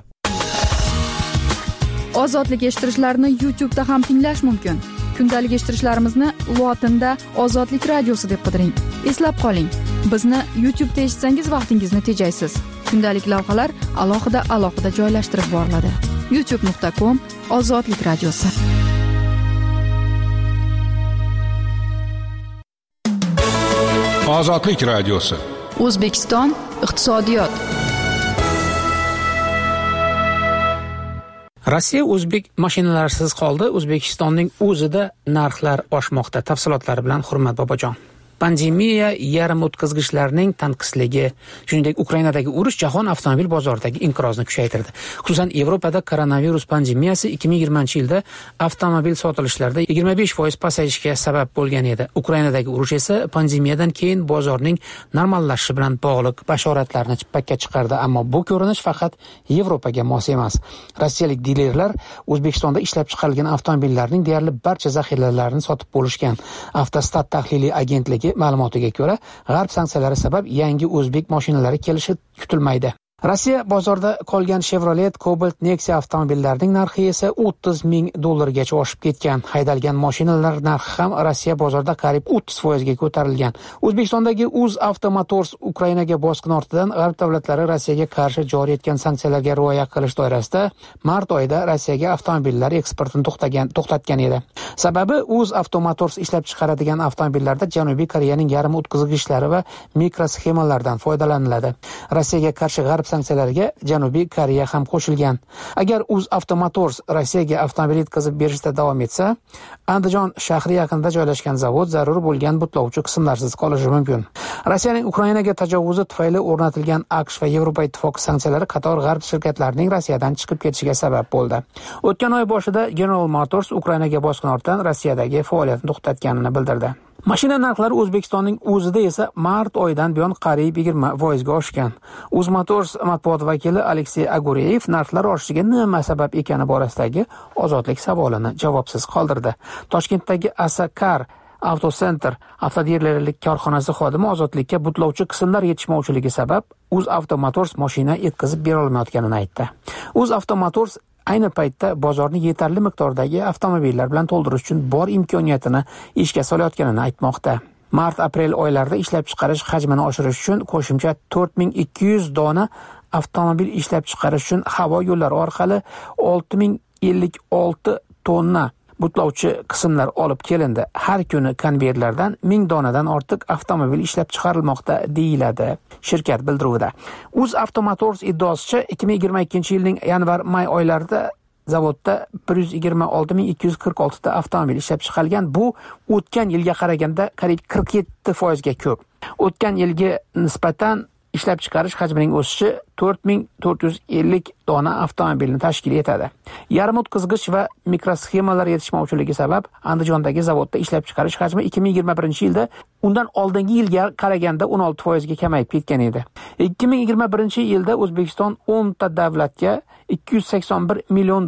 Ozodlik eshittirishlarni YouTube'da ham tinglash mumkin. Kundalik eshittirishlarimizni lotinda Ozodlik radiosi deb qidiring. Eslab qoling, bizni YouTube'da eshitsangiz vaqtingizni tejaysiz. Kundalik lavhalar alohida joylashtirib boriladi. youtube.com/Ozodlik radiosi. Ozodlik radiosi. O'zbekiston iqtisodiyot. Rossiya o'zbek mashinalarisiz qoldi. O'zbekistonning o'zida narxlar oshmoqda. Tafsilotlari bilan Hurmat Bobojon. Pandemiya, yarim o'tkazgichlarning tanqisligi, shuningdek Ukrainadagi urush jahon avtomobil bozoridagi inqirozni kuchaytirdi. Xususan, Yevropada koronavirus pandemiyasi 2020-yilda avtomobil sotilishlarida 25% pasayishga sabab bo'lgan edi. Ukrainadagi urush esa pandemiyadan keyin bozorning normallashishi bilan bog'liq bashoratlarni chippakka chiqardi, ammo bu ko'rinish faqat Yevropaga mos emas. Rossiyalik dilerlar O'zbekistonda ishlab chiqarilgan avtomobillarning deyarli barcha zaxiralarini sotib bo'lishgan. Avtostat tahliliy agentligi ma'lumotiga ko'ra, g'arb sanksiyalari sabab yangi o'zbek mashinalari kelishi kutilmaydi. Rossiya bozorida qolgan Chevrolet, Cobalt, Nexia avtomobillarining narxi esa $30,000 gacha oshib ketgan. Haydalgan mashinalar narxi ham Rossiya bozorida qariyb 30% ga ko'tarilgan. O'zbekistondagi UzAvto Motors Ukrainaga bosqin ortidan g'arb davlatlari Rossiyaga qarshi joriy etgan sanksiyalarga rioya qilish doirasida mart oyida Rossiyaga avtomobillar eksportini to'xtatgan edi. Sababi UzAvto Motors ishlab chiqaradigan avtomobillarda Janubiy Koreyaning yarim o'tkazgichlari va mikrosxemalardan foydalaniladi. Rossiyaga qarshi g'arb sanksiyalarga Janubiy Koreya ham qo'shilgan. Agar UzAvto Motors Rossiyaga avtomobil yetkazib berishda davom etsa, Andijon shahri yaqinida joylashgan zavod zarur bo'lgan butlovchi qismlarsiz qolishi mumkin. Rossiyaning Ukrainaga tajovuzi tufayli o'rnatilgan AQSh va Yevropa ittifoqi sanksiyalari qator g'arb shirkatlarining Rossiyadan chiqib ketishiga sabab bo'ldi. O'tgan oy boshida General Motors Ukrainaga bosqin ortidan Rossiyadagi faoliyatini to'xtatganini bildirdi. Mashina narxlari O'zbekistonning o'zida esa mart oyidan buyon qariyb 20% ga oshgan. UzMotors matbuot vakili Aleksey Agureyev narxlar oshishiga nima sabab ekani borasidagi Ozodlik savolini javobsiz qoldirdi. Toshkentdagi Asakar Autocenter avtodealerlik korxonasi xodimi Ozodlikka butlovchi qismlar yetishmovchiligi sabab UzAvto Motors mashina yetkazib bera olmayotganini aytdi. UzAvto Motors ayni paytda bozorni yetarli miqdordagi avtomobillar bilan to'ldirish uchun bor imkoniyatini ishga solayotganini aytmoqda. Mart-aprel oylarida ishlab chiqarish hajmini oshirish uchun qo'shimcha 4200 dona avtomobil ishlab chiqarish uchun havo yo'llari orqali 6056 tonna butlovchi qismlar olib kelindi. Har kuni konveyerlardan 1000 donadan ortiq avtomobil ishlab chiqarilmoqda deyiladi shirkat bildiruvida. UzAvto Motors iddaosicha 2022-yilning yanvar-may oylarida zavodda 126246 ta avtomobil ishlab chiqarilgan. Bu o'tgan yilga qaraganda qariyb 47% ga ko'p. O'tgan yilga nisbatan ishlab chiqarish hajmining o'sishi 4450 dona avtomobilni tashkil etadi. Yarim o'tkazgich va mikrosxemalar yetishmovchiligi sabab Andijondagi zavodda ishlab chiqarish hajmi 2021-yilda undan oldingi yilga qaraganda 16% ga kamayib ketgan edi. 2021-yilda O'zbekiston 10 ta davlatga $281 million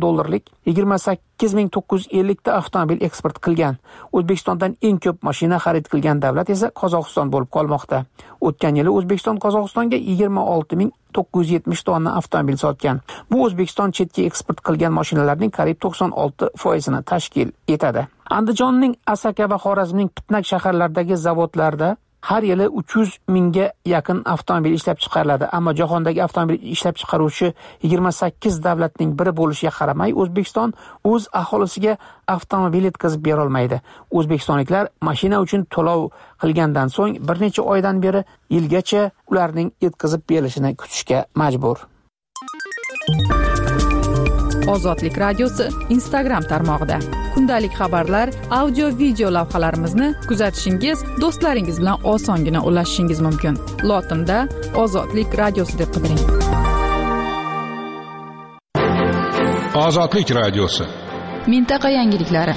28950 ta avtomobil eksport qilgan. O'zbekistondan eng ko'p mashina xarid qilgan davlat esa Qozog'iston bo'lib qolmoqda. O'tgan yili O'zbekiston Qozog'istonga 26970 tonna avtomobil sotgan. Bu O'zbekiston chetga eksport qilgan mashinalarning qariyb 96% ni tashkil etadi. Andijonning Asaka va Xorazmning Pitnak shaharlaridagi zavodlarda har yili 300 mingga yaqin avtomobil ishlab chiqariladi, ammo jahondagi avtomobil ishlab chiqaruvchi 28 davlatning biri bo'lishiga qaramay, O'zbekiston o'z aholisiga avtomobil yetkazib bera olmaydi. O'zbekistonliklar mashina uchun to'lov qilgandan so'ng bir necha oydan beri yilgacha ularning yetkazib berilishini kutishga majbur. Ozodlik radiosi Instagram tarmog'ida. Kundalik xabarlar, audio video lavhalarimizni kuzatishingiz, do'stlaringiz bilan osongina ulashishingiz mumkin. Lotinda Ozodlik radiosi deb qidiring. Ozodlik radiosi. Mintaqa yangiliklari.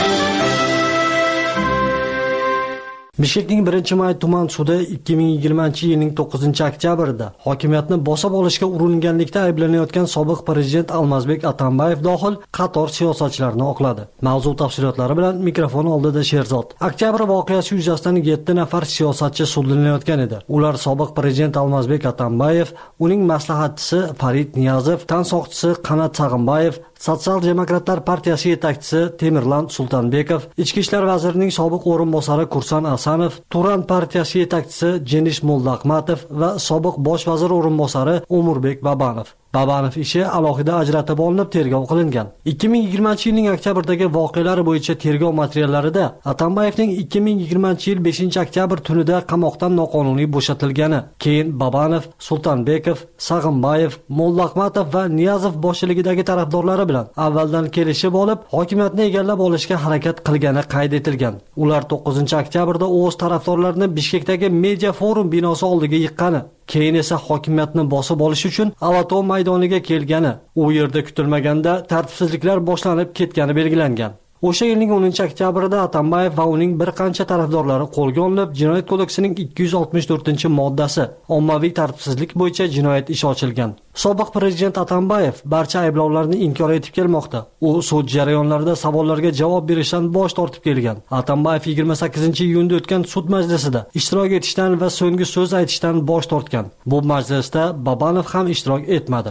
Bishkekning 1-may tuman sudi 2020-yilning 9-oktyabrida hokimiyatni bosib olishga uringanlikda ayblanayotgan sobiq prezident Almazbek Atambayev dohil qator siyosatchilarni oqladi. Mavzu tafsilotlari bilan mikrofon oldida Sherzod. Oktyabr voqeasi yuzasidan 7 nafar siyosatchi sudlanayotgan edi. Ular sobiq prezident Almazbek Atambayev, uning maslahatchisi Farid Niyazov, tansoqchisi Qanat Sag'imbayev, Sotsial-demokratlar partiyasi yetakchisi Temirlan Sultanbekov, Ichki ishlar vazirining sobiq o'rinbosari Kursan Asanov, Turan partiyasi yetakchisi Jenish Mollahmatov va sobiq bosh vazir o'rinbosari Umurbek Babanov. Babanov ishi alohida ajratib olinib tergov qilingan. 2020-yilning oktyabrdagi voqealar bo'yicha tergov materiallarida Atambayevning 2020-yil 5-oktyabr tunida qamoqdan noqonuniy bo'shatilgani, keyin Babanov, Sultanbekov, Sag'imbayev, Mollahmatov va Niyazov boshchiligidagi tarafdorlari bilan avvaldan kelishib olib, hokimiyatni egallab olishga harakat qilgani qayd etilgan. Ular 9-oktyabrda o'z tarafdorlarini Bishkekdagi Media Forum binosi oldiga yiqqani, keyin esa hokimiyatni bosib olish uchun Avato maydoniga kelgani, u yerda kutilmaganda tartibsizliklar boshlanib ketgani belgilangan. O'sha yilning 10-oktyabrida Atambayev va uning bir qancha tarafdorlari qo'lga olinib, Jinoyat kodeksining 264-moddasi ommaviy tartibsizlik bo'yicha jinoyat ishi ochilgan. Sobiq prezident Atambayev barcha ayblovlarni inkor etib kelmoqda. U sud jarayonlarida savollarga javob berishdan bosh tortib kelgan. Atambayev 28-iyunda o'tgan sud majlisida ishtirok etishdan va so'nggi so'z aytishdan bosh tortgan. Bu majlisda Babanov ham ishtirok etmadi.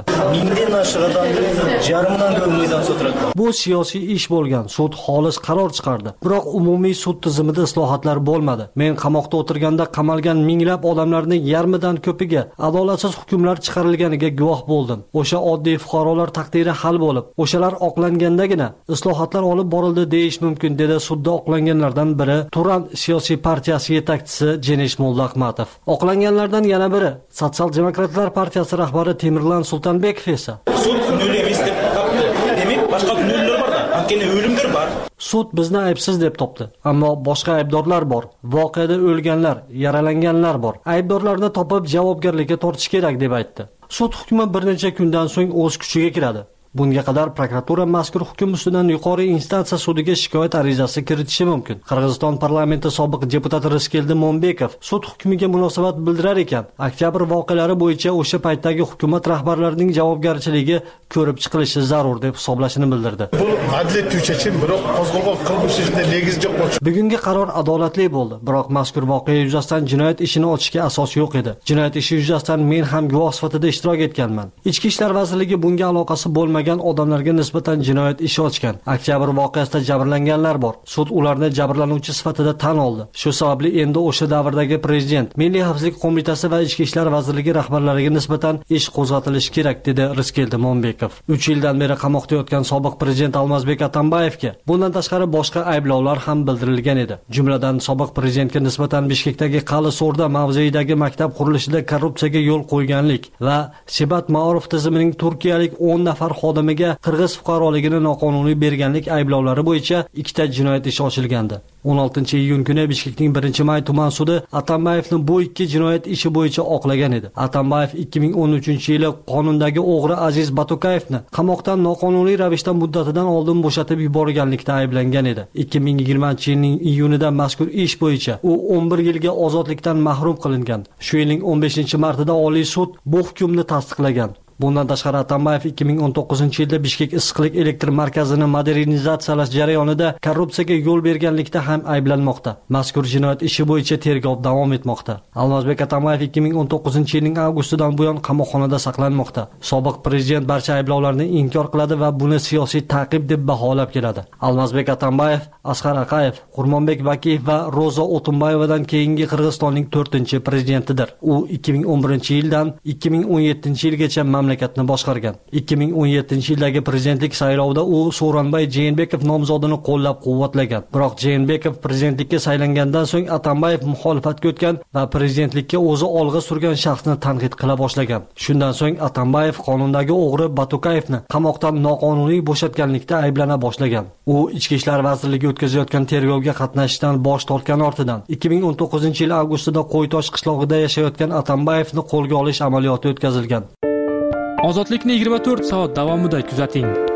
Bu siyosiy ish bo'lgan. Sud xolis qaror chiqardi. Biroq umumiy sud tizimida islohotlar bo'lmadi. Men qamoqda o'tirganda qamalgan minglab odamlarning yarmidan ko'piga adolatsiz hukmlar chiqarilganiga guvoh bo'ldim. O'sha oddiy fuqarolar taqdiri hal bo'lib, o'shalar oqlangandagina islohotlar olib borildi deyish mumkin, dedi sudda oqlanganlardan biri Turan siyosiy partiyasi yetakchisi Jenish Mollahmatov. Oqlanganlardan yana biri Sotsial-demokratlar partiyasi rahbari Temirlan Sultanbekov esa sud nol emas deb topdi. Demak, boshqa nollar bor-da. Haqiqiy o'limlar bor. Sud bizni aybsiz deb topdi, ammo boshqa aybdorlar bor. Voqeada o'lganlar, yaralanganlar bor. Aybdorlarni topib javobgarlikka tortish kerak deb aytdi. Sud hukmi bir necha kundan so'ng o'z kuchiga kiradi. Bunga qadar prokuratura mazkur hukm ustidan yuqori instansiya sudiga shikoyat arizasi kiritishi mumkin. Qirg'iziston parlamenti sobiq deputati Rizkeldi Mo'mbekov sud hukmiga munosabat bildirar ekan, oktyabr voqealari bo'yicha o'sha paytdagi hukumat rahbarlarining javobgarchiligi ko'rib chiqilishi zarur deb hisoblashini bildirdi. Bu adliya tushunchasi, biroq qo'zg'algan qilmish ishida negiz yo'q. Bugungi qaror adolatli bo'ldi, biroq mazkur voqea yuzasidan jinoyat ishini ochishga asos yo'q edi. Jinoyat ishi yuzasidan men ham guvoh sifatida ishtirok etganman. Ichki ishlar vazirligi bunga aloqasi bo'lmagan odamlarga nisbatan jinoyat ishi ochgan. Oktyabr voqeasida jabrlanganlar bor. Sud ularni jabrlanuvchi sifatida tan oldi. Shu sababli endi o'sha davrdagi prezident, Milliy xavfsizlik qo'mitasi va Ichki ishlar vazirligi rahbarlariga nisbatan ish qo'zg'atilishi kerak, dedi Rizkeldi Mo'mbekov. 3 yildan beri qamoqda yotgan sobiq prezident Almazbek Atambayevga bundan tashqari boshqa ayblovlar ham bildirilgan edi. Jumladan sobiq prezidentga nisbatan Bishkekdagi Qali So'rda mavzeidagi maktab qurilishida korrupsiyaga yo'l qo'yganlik va Sebat Ma'ruf tizimining turkiyalik 10 nafar xodimiga qirg'iz fuqaroligini noqonuniy berganlik ayblovlari bo'yicha 2 ta jinoyat ishi ochilgandi. 16-iyun kuni Bishkekning 1-may tuman sudi Atambayevni bu 2 jinoyat ishi bo'yicha oqlagan edi. Atambayev 2013-yili qonundagi o'g'ri Aziz Batukayevni qamoqdan noqonuniy ravishda muddatidan oldin bo'shatib yuborganlikda ayblangan edi. 2020-yilning iyunida mazkur ish bo'yicha u 11 yilga ozodlikdan mahrum qilingan. Shu yilning 15-martida Oliy sud bu hukmni tasdiqlagan. Bundan tashqari Atambayev 2019-yilda Bishkek issiqlik elektr markazini modernizatsiyalash jarayonida korrupsiyaga yo'l berganlikda ham ayblanmoqda. Mazkur jinoyat ishi bo'yicha tergov davom etmoqda. Almazbek Atambayev 2019-yilning avgustidan buyon qamoqxonada saqlanmoqda. Sobiq prezident barcha ayblovlarni inkor qiladi va buni siyosiy ta'qib deb baholab keladi. Almazbek Atambayev, Asqar Aqayev, Qurmonbek Bakiyev va Ro'za O'tunbayevadan keyingi Qirg'izistonning 4-prezidentidir. U 2011-yildan 2017-yilgacha mamlakatni boshqargan. 2017-yildagi prezidentlik saylovida u Sooronbay Jeenbekov nomzodini qo'llab-quvvatlagan. Biroq Jeenbekov prezidentlikka saylangandan so'ng Atambayev muxolifatga o'tgan va prezidentlikka o'zi olg'a surgan shaxsni tanqid qila boshlagan. Shundan so'ng Atambayev qonundagi o'g'ri Batukayevni qamoqdan noqonuniy bo'shatganlikda ayblana boshlagan. U Ichki ishlar vazirligi o'tkazayotgan tergovga qatnashishdan bosh tortgan ortidan 2019-yil avgustida Qo'ytosh qishlog'ida yashayotgan Atambayevni qo'lga olish amaliyoti o'tkazilgan. Ozodlikni 24 soat davomida kuzating.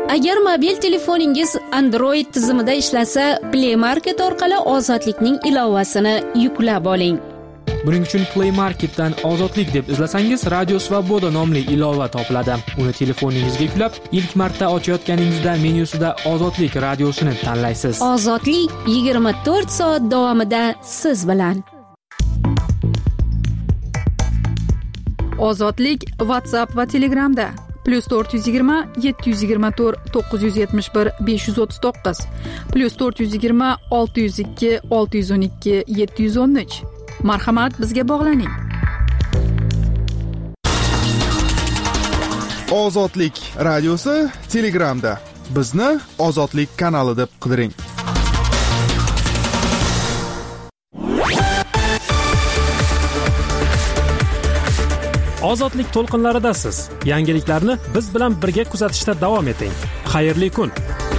Agar mobil telefoningiz Android tizimida ishlasa, Play Market orqali ozodlikning ilovasini yuklab oling. Buning uchun Play Marketdan ozodlik deb izlasangiz, Radio Svoboda nomli ilova topiladi. Uni telefoningizga yuklab, ilk marta ochayotganingizda menyusida ozodlik radiosini tanlaysiz. Ozodlik 24 soat davomida siz bilan. Ozodlik WhatsApp va Telegramda +420 724 971 539 +420 602 612 713. Marhamat, bizga bog'laning. Ozodlik radiosi Telegramda. Bizni Ozodlik kanali deb qidiring. Ozodlik to'lqinlaridasiz. Yangiliklarni biz bilan birga kuzatishda davom eting. Xayrli kun.